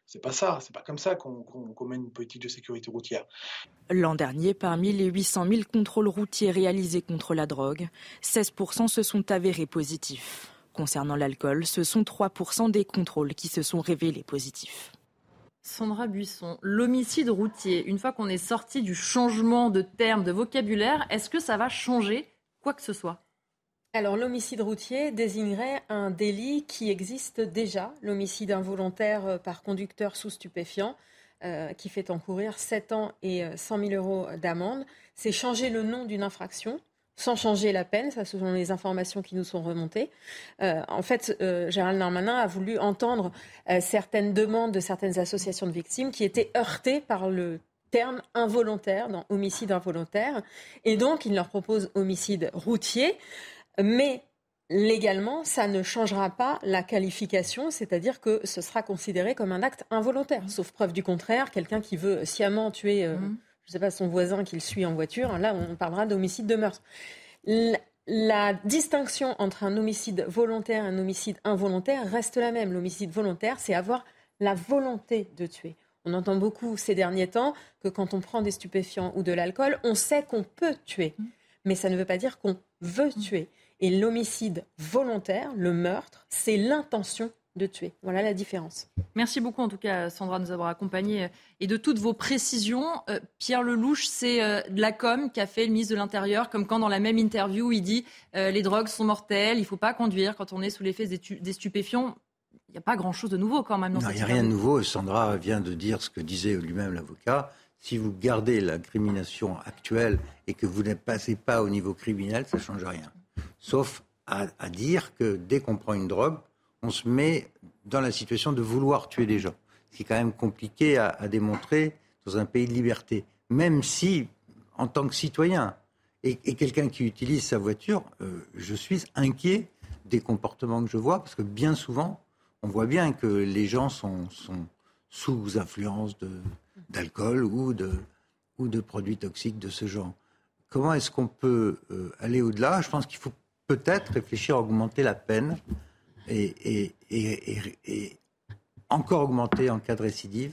C'est pas ça, c'est pas comme ça qu'on, qu'on, qu'on mène une politique de sécurité routière. L'an dernier, parmi les huit cent mille contrôles routiers réalisés contre la drogue, seize pour cent se sont avérés positifs. Concernant l'alcool, ce sont trois pour cent des contrôles qui se sont révélés positifs. Sandra Buisson, l'homicide routier, une fois qu'on est sorti du changement de termes, de vocabulaire, est-ce que ça va changer quoi que ce soit ? Alors, l'homicide routier désignerait un délit qui existe déjà, l'homicide involontaire par conducteur sous stupéfiant, euh, qui fait encourir sept ans et cent mille euros d'amende. C'est changer le nom d'une infraction, sans changer la peine, ça ce sont les informations qui nous sont remontées. Euh, en fait, euh, Gérald Darmanin a voulu entendre euh, certaines demandes de certaines associations de victimes qui étaient heurtées par le terme involontaire, dans homicide involontaire. Et donc, il leur propose homicide routier. Mais légalement, ça ne changera pas la qualification, c'est-à-dire que ce sera considéré comme un acte involontaire. Sauf preuve du contraire, quelqu'un qui veut sciemment tuer, euh, mmh. je ne sais pas, son voisin qu'il suit en voiture, là on parlera d'homicide de meurtre. La, la distinction entre un homicide volontaire et un homicide involontaire reste la même. L'homicide volontaire, c'est avoir la volonté de tuer. On entend beaucoup ces derniers temps que quand on prend des stupéfiants ou de l'alcool, on sait qu'on peut tuer. Mmh. Mais ça ne veut pas dire qu'on veut mmh. tuer. Et l'homicide volontaire, le meurtre, c'est l'intention de tuer. Voilà la différence. Merci beaucoup en tout cas Sandra de nous avoir accompagnés et de toutes vos précisions. Euh, Pierre Lellouche, c'est euh, de la com qu'a fait le ministre de l'Intérieur, comme quand dans la même interview il dit euh, les drogues sont mortelles, il ne faut pas conduire quand on est sous l'effet des, tu- des stupéfiants. Il n'y a pas grand-chose de nouveau quand même dans non, cette il n'y a rien de nouveau. Sandra vient de dire ce que disait lui-même l'avocat. Si vous gardez l'incrimination actuelle et que vous ne passez pas au niveau criminel, ça ne change rien. Sauf à, à dire que dès qu'on prend une drogue, on se met dans la situation de vouloir tuer des gens. Ce qui est quand même compliqué à, à démontrer dans un pays de liberté. Même si, en tant que citoyen et, et quelqu'un qui utilise sa voiture, euh, je suis inquiet des comportements que je vois, parce que bien souvent, on voit bien que les gens sont, sont sous influence de, d'alcool ou de, ou de produits toxiques de ce genre. Comment est-ce qu'on peut euh, aller au-delà ? Je pense qu'il faut peut-être réfléchir à augmenter la peine et, et, et, et, et encore augmenter en cas de récidive.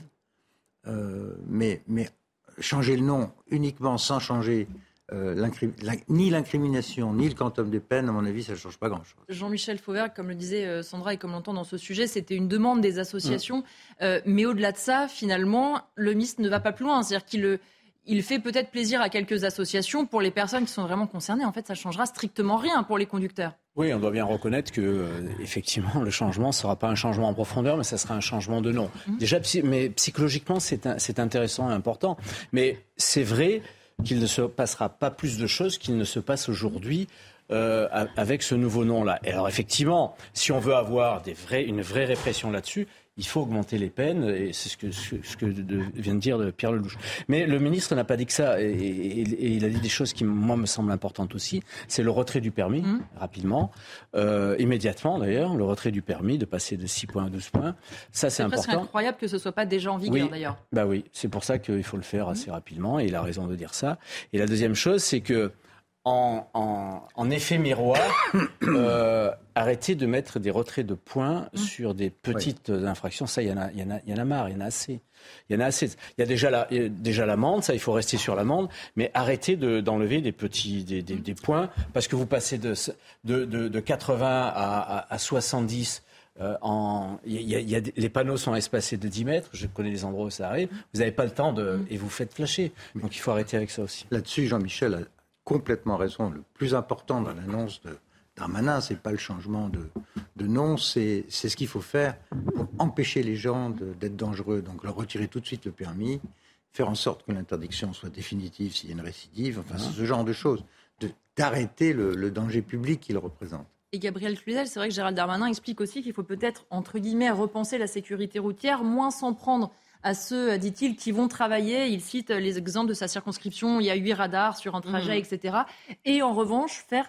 Euh, mais, mais changer le nom uniquement sans changer euh, l'incrim- la, ni l'incrimination ni le quantum des peines, à mon avis, ça ne change pas grand-chose. Jean-Michel Fauvergue, comme le disait Sandra et comme l'entend dans ce sujet, c'était une demande des associations. Mmh. Euh, mais au-delà de ça, finalement, le M I S ne va pas plus loin. C'est-à-dire qu'il le... Il fait peut-être plaisir à quelques associations. Pour les personnes qui sont vraiment concernées, en fait, ça ne changera strictement rien pour les conducteurs. Oui, on doit bien reconnaître que, euh, effectivement, le changement ne sera pas un changement en profondeur, mais ça sera un changement de nom. Mmh. Déjà, psy- mais psychologiquement, c'est, un, c'est intéressant et important. Mais c'est vrai qu'il ne se passera pas plus de choses qu'il ne se passe aujourd'hui euh, avec ce nouveau nom-là. Et alors, effectivement, si on veut avoir des vrais, une vraie répression là-dessus, il faut augmenter les peines, et c'est ce que, ce, ce que de, vient de dire de Pierre Lellouche. Mais le ministre n'a pas dit que ça, et, et, et il a dit des choses qui, moi, me semblent importantes aussi. C'est le retrait du permis, mmh. rapidement, euh, immédiatement d'ailleurs, le retrait du permis, de passer de six points à douze points. Ça, c'est, c'est important. C'est incroyable que ce ne soit pas déjà en vigueur, oui, d'ailleurs. Bah oui, c'est pour ça qu'il faut le faire assez mmh. rapidement, et il a raison de dire ça. Et la deuxième chose, c'est que En, en, en effet miroir, euh, arrêtez de mettre des retraits de points mmh. sur des petites oui. infractions. Ça, il y en a, il y en a, il y en a marre, il y en a assez. Il y en a assez. Il y a déjà, la, il y a déjà l'amende, ça, il faut rester sur l'amende, mais arrêtez de, d'enlever des petits, des, des, des points, parce que vous passez de, de, de, de quatre-vingts à, à, à soixante-dix. Euh, en, y a, y a, les panneaux sont espacés de dix mètres, je connais les endroits où ça arrive. Vous n'avez pas le temps de, et vous faites flasher. Donc il faut arrêter avec ça aussi. Là-dessus, Jean-Michel a complètement raison. Le plus important dans l'annonce de Darmanin, c'est pas le changement de, de nom, c'est, c'est ce qu'il faut faire pour empêcher les gens de, d'être dangereux. Donc leur retirer tout de suite le permis, faire en sorte que l'interdiction soit définitive s'il y a une récidive, enfin c'est ce genre de choses, de, d'arrêter le, le danger public qu'il représente. Et Gabriel Cluzel, c'est vrai que Gérald Darmanin explique aussi qu'il faut peut-être, entre guillemets, repenser la sécurité routière, moins s'en prendre à ceux, dit-il, qui vont travailler. Il cite les exemples de sa circonscription. Il y a huit radars sur un trajet, mmh. et cetera. Et en revanche, faire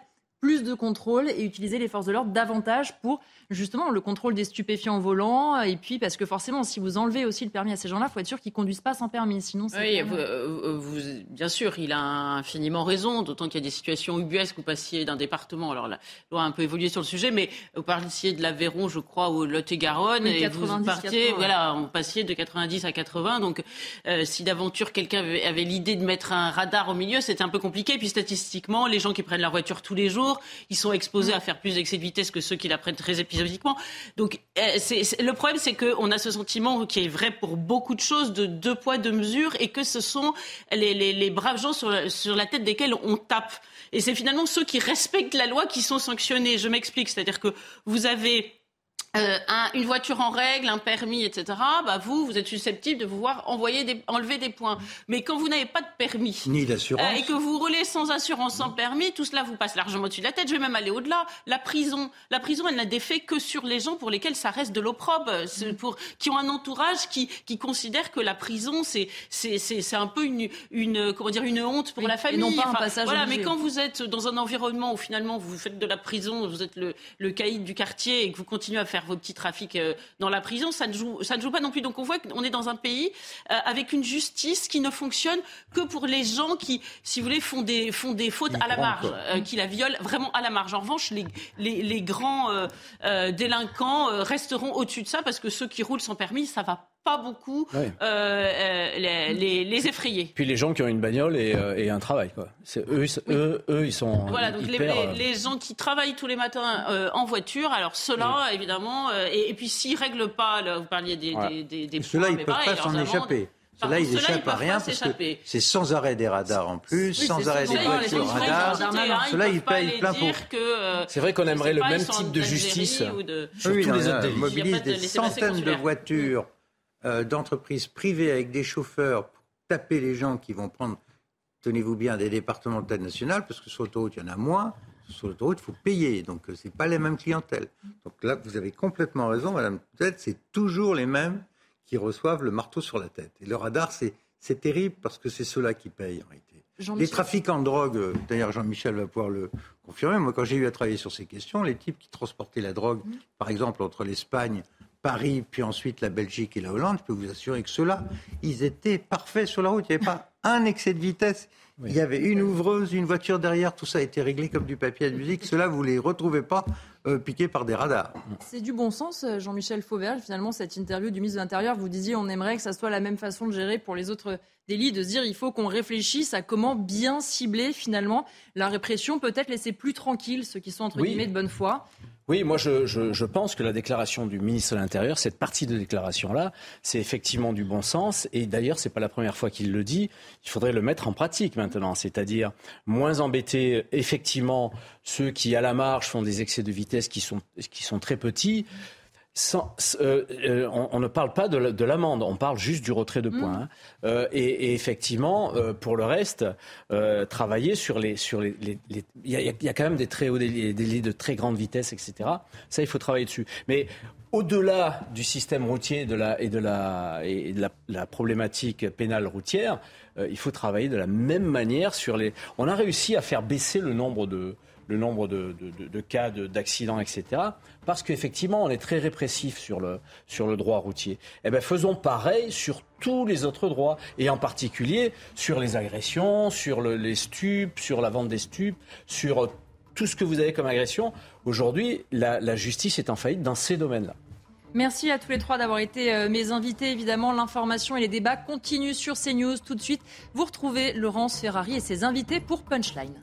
plus de contrôle et utiliser les forces de l'ordre davantage pour justement le contrôle des stupéfiants au volant. Et puis parce que forcément, si vous enlevez aussi le permis à ces gens-là, il faut être sûr qu'ils ne conduisent pas sans permis. Sinon, c'est oui, vous, euh, vous, bien sûr, il a infiniment raison, d'autant qu'il y a des situations ubuesques. Vous passiez d'un département, alors la loi a un peu évolué sur le sujet, mais vous parliez de l'Aveyron, je crois, au Lot-et-Garonne, oui, et vous partiez, voilà, on passiez de quatre-vingt-dix à quatre-vingts. Donc, euh, si d'aventure quelqu'un avait, avait l'idée de mettre un radar au milieu, c'était un peu compliqué. Puis statistiquement, les gens qui prennent leur voiture tous les jours, ils sont exposés à faire plus d'excès de vitesse que ceux qui la prennent très épisodiquement. Donc, c'est, c'est, le problème, c'est qu'on a ce sentiment qui est vrai pour beaucoup de choses, de deux poids, deux mesures, et que ce sont les, les, les braves gens sur la, sur la tête desquels on tape. Et c'est finalement ceux qui respectent la loi qui sont sanctionnés. Je m'explique, c'est-à-dire que vous avez... Euh, un, une voiture en règle, un permis, et cetera, bah vous, vous êtes susceptible de vous voir envoyer des, enlever des points. Mais quand vous n'avez pas de permis, ni d'assurance, euh, et que vous roulez sans assurance, sans permis, tout cela vous passe largement au-dessus de la tête. Je vais même aller au-delà. La prison, la prison, elle n'a d'effet que sur les gens pour lesquels ça reste de l'opprobre, c'est pour qui ont un entourage qui qui considère que la prison c'est c'est c'est, c'est un peu une une comment dire une honte pour oui, la famille. Et non pas enfin, un passage voilà, obligé. Mais quand vous êtes dans un environnement où finalement vous faites de la prison, vous êtes le le caïd du quartier et que vous continuez à faire vos petits trafics dans la prison, ça ne joue, ça ne joue pas non plus. Donc on voit qu'on est dans un pays euh, avec une justice qui ne fonctionne que pour les gens qui, si vous voulez, font des, font des fautes Ils à la marge, euh, qui la violent vraiment à la marge. En revanche, les, les, les grands euh, euh, délinquants euh, resteront au-dessus de ça parce que ceux qui roulent sans permis, ça va pas beaucoup ouais. euh, euh, les, les, les effrayer. Puis les gens qui ont une bagnole et, euh, et un travail, quoi. C'est eux, oui. eux, eux, ils sont voilà, donc hyper, les, les, les gens qui travaillent tous les matins euh, en voiture, alors ceux-là, oui. évidemment, euh, et, et puis s'ils règlent pas, là, vous parliez des, voilà. des, des, des ceux-là, points, ils ne peuvent pareil, pas s'en échapper. Ceux-là, ils n'échappent à rien parce que c'est sans arrêt des radars en plus, oui, sans arrêt des voitures radars. Ceux-là, ils payent plein pot. C'est vrai qu'on aimerait le même type de justice sur tous les autres délits. Ils mobilisent des centaines de voitures d'entreprises privées avec des chauffeurs pour taper les gens qui vont prendre, tenez-vous bien, des départementales nationales, parce que sur l'autoroute, il y en a moins. Sur l'autoroute, il faut payer, donc ce n'est pas les mêmes clientèles. Donc là, vous avez complètement raison, Madame Toutet, c'est toujours les mêmes qui reçoivent le marteau sur la tête. Et le radar, c'est, c'est terrible parce que c'est ceux-là qui payent en réalité. Les trafiquants de drogue, d'ailleurs Jean-Michel va pouvoir le confirmer, moi quand j'ai eu à travailler sur ces questions, les types qui transportaient la drogue, mmh. par exemple entre l'Espagne, Paris, puis ensuite la Belgique et la Hollande, je peux vous assurer que ceux-là, ils étaient parfaits sur la route. Il n'y avait pas un excès de vitesse. Oui. Il y avait une ouvreuse, une voiture derrière. Tout ça a été réglé comme du papier à musique. Ceux-là, vous ne les retrouvez pas euh, piqués par des radars. C'est du bon sens, Jean-Michel Fauvergue. Finalement, cette interview du ministre de l'Intérieur, vous disiez on aimerait que ça soit la même façon de gérer pour les autres délits, de se dire il faut qu'on réfléchisse à comment bien cibler finalement la répression, peut-être laisser plus tranquilles ceux qui sont entre oui. guillemets de bonne foi. Oui, moi je, je, je pense que la déclaration du ministre de l'Intérieur, cette partie de déclaration-là, c'est effectivement du bon sens. Et d'ailleurs, c'est pas la première fois qu'il le dit. Il faudrait le mettre en pratique maintenant, c'est-à-dire moins embêter effectivement ceux qui, à la marge, font des excès de vitesse qui sont, qui sont très petits. Sans, euh, euh, on, on ne parle pas de, de l'amende, on parle juste du retrait de points. Mmh. Hein. Euh, et, et effectivement, euh, pour le reste, euh, travailler sur les, sur les, les, les il y a, il y a quand même des très hauts délits, des délits de très grande vitesse, et cetera. Ça, il faut travailler dessus. Mais au-delà du système routier de la, et de la, et de la, la problématique pénale routière, euh, il faut travailler de la même manière sur les. On a réussi à faire baisser le nombre de. le nombre de, de, de, de cas de, d'accidents, et cetera, parce qu'effectivement, on est très répressif sur le, sur le droit routier. Eh bien, faisons pareil sur tous les autres droits, et en particulier sur les agressions, sur le, les stupes, sur la vente des stupes, sur tout ce que vous avez comme agression. Aujourd'hui, la, la justice est en faillite dans ces domaines-là. Merci à tous les trois d'avoir été mes invités. Évidemment, l'information et les débats continuent sur CNews. Tout de suite, vous retrouvez Laurence Ferrari et ses invités pour Punchline.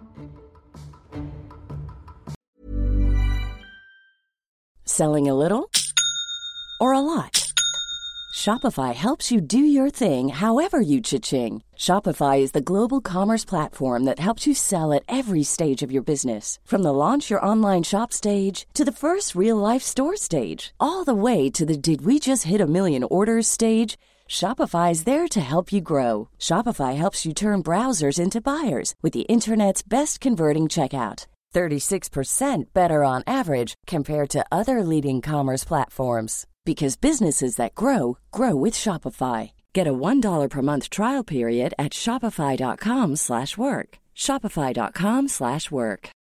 Selling a little or a lot? Shopify helps you do your thing however you cha-ching. Shopify is the global commerce platform that helps you sell at every stage of your business. From the launch your online shop stage to the first real-life store stage, all the way to the did we just hit a million orders stage. Shopify is there to help you grow. Shopify helps you turn browsers into buyers with the internet's best converting checkout. thirty-six percent better on average compared to other leading commerce platforms. Because businesses that grow, grow with Shopify. Get a one dollar per month trial period at shopify.com slash work. Shopify.com slash work.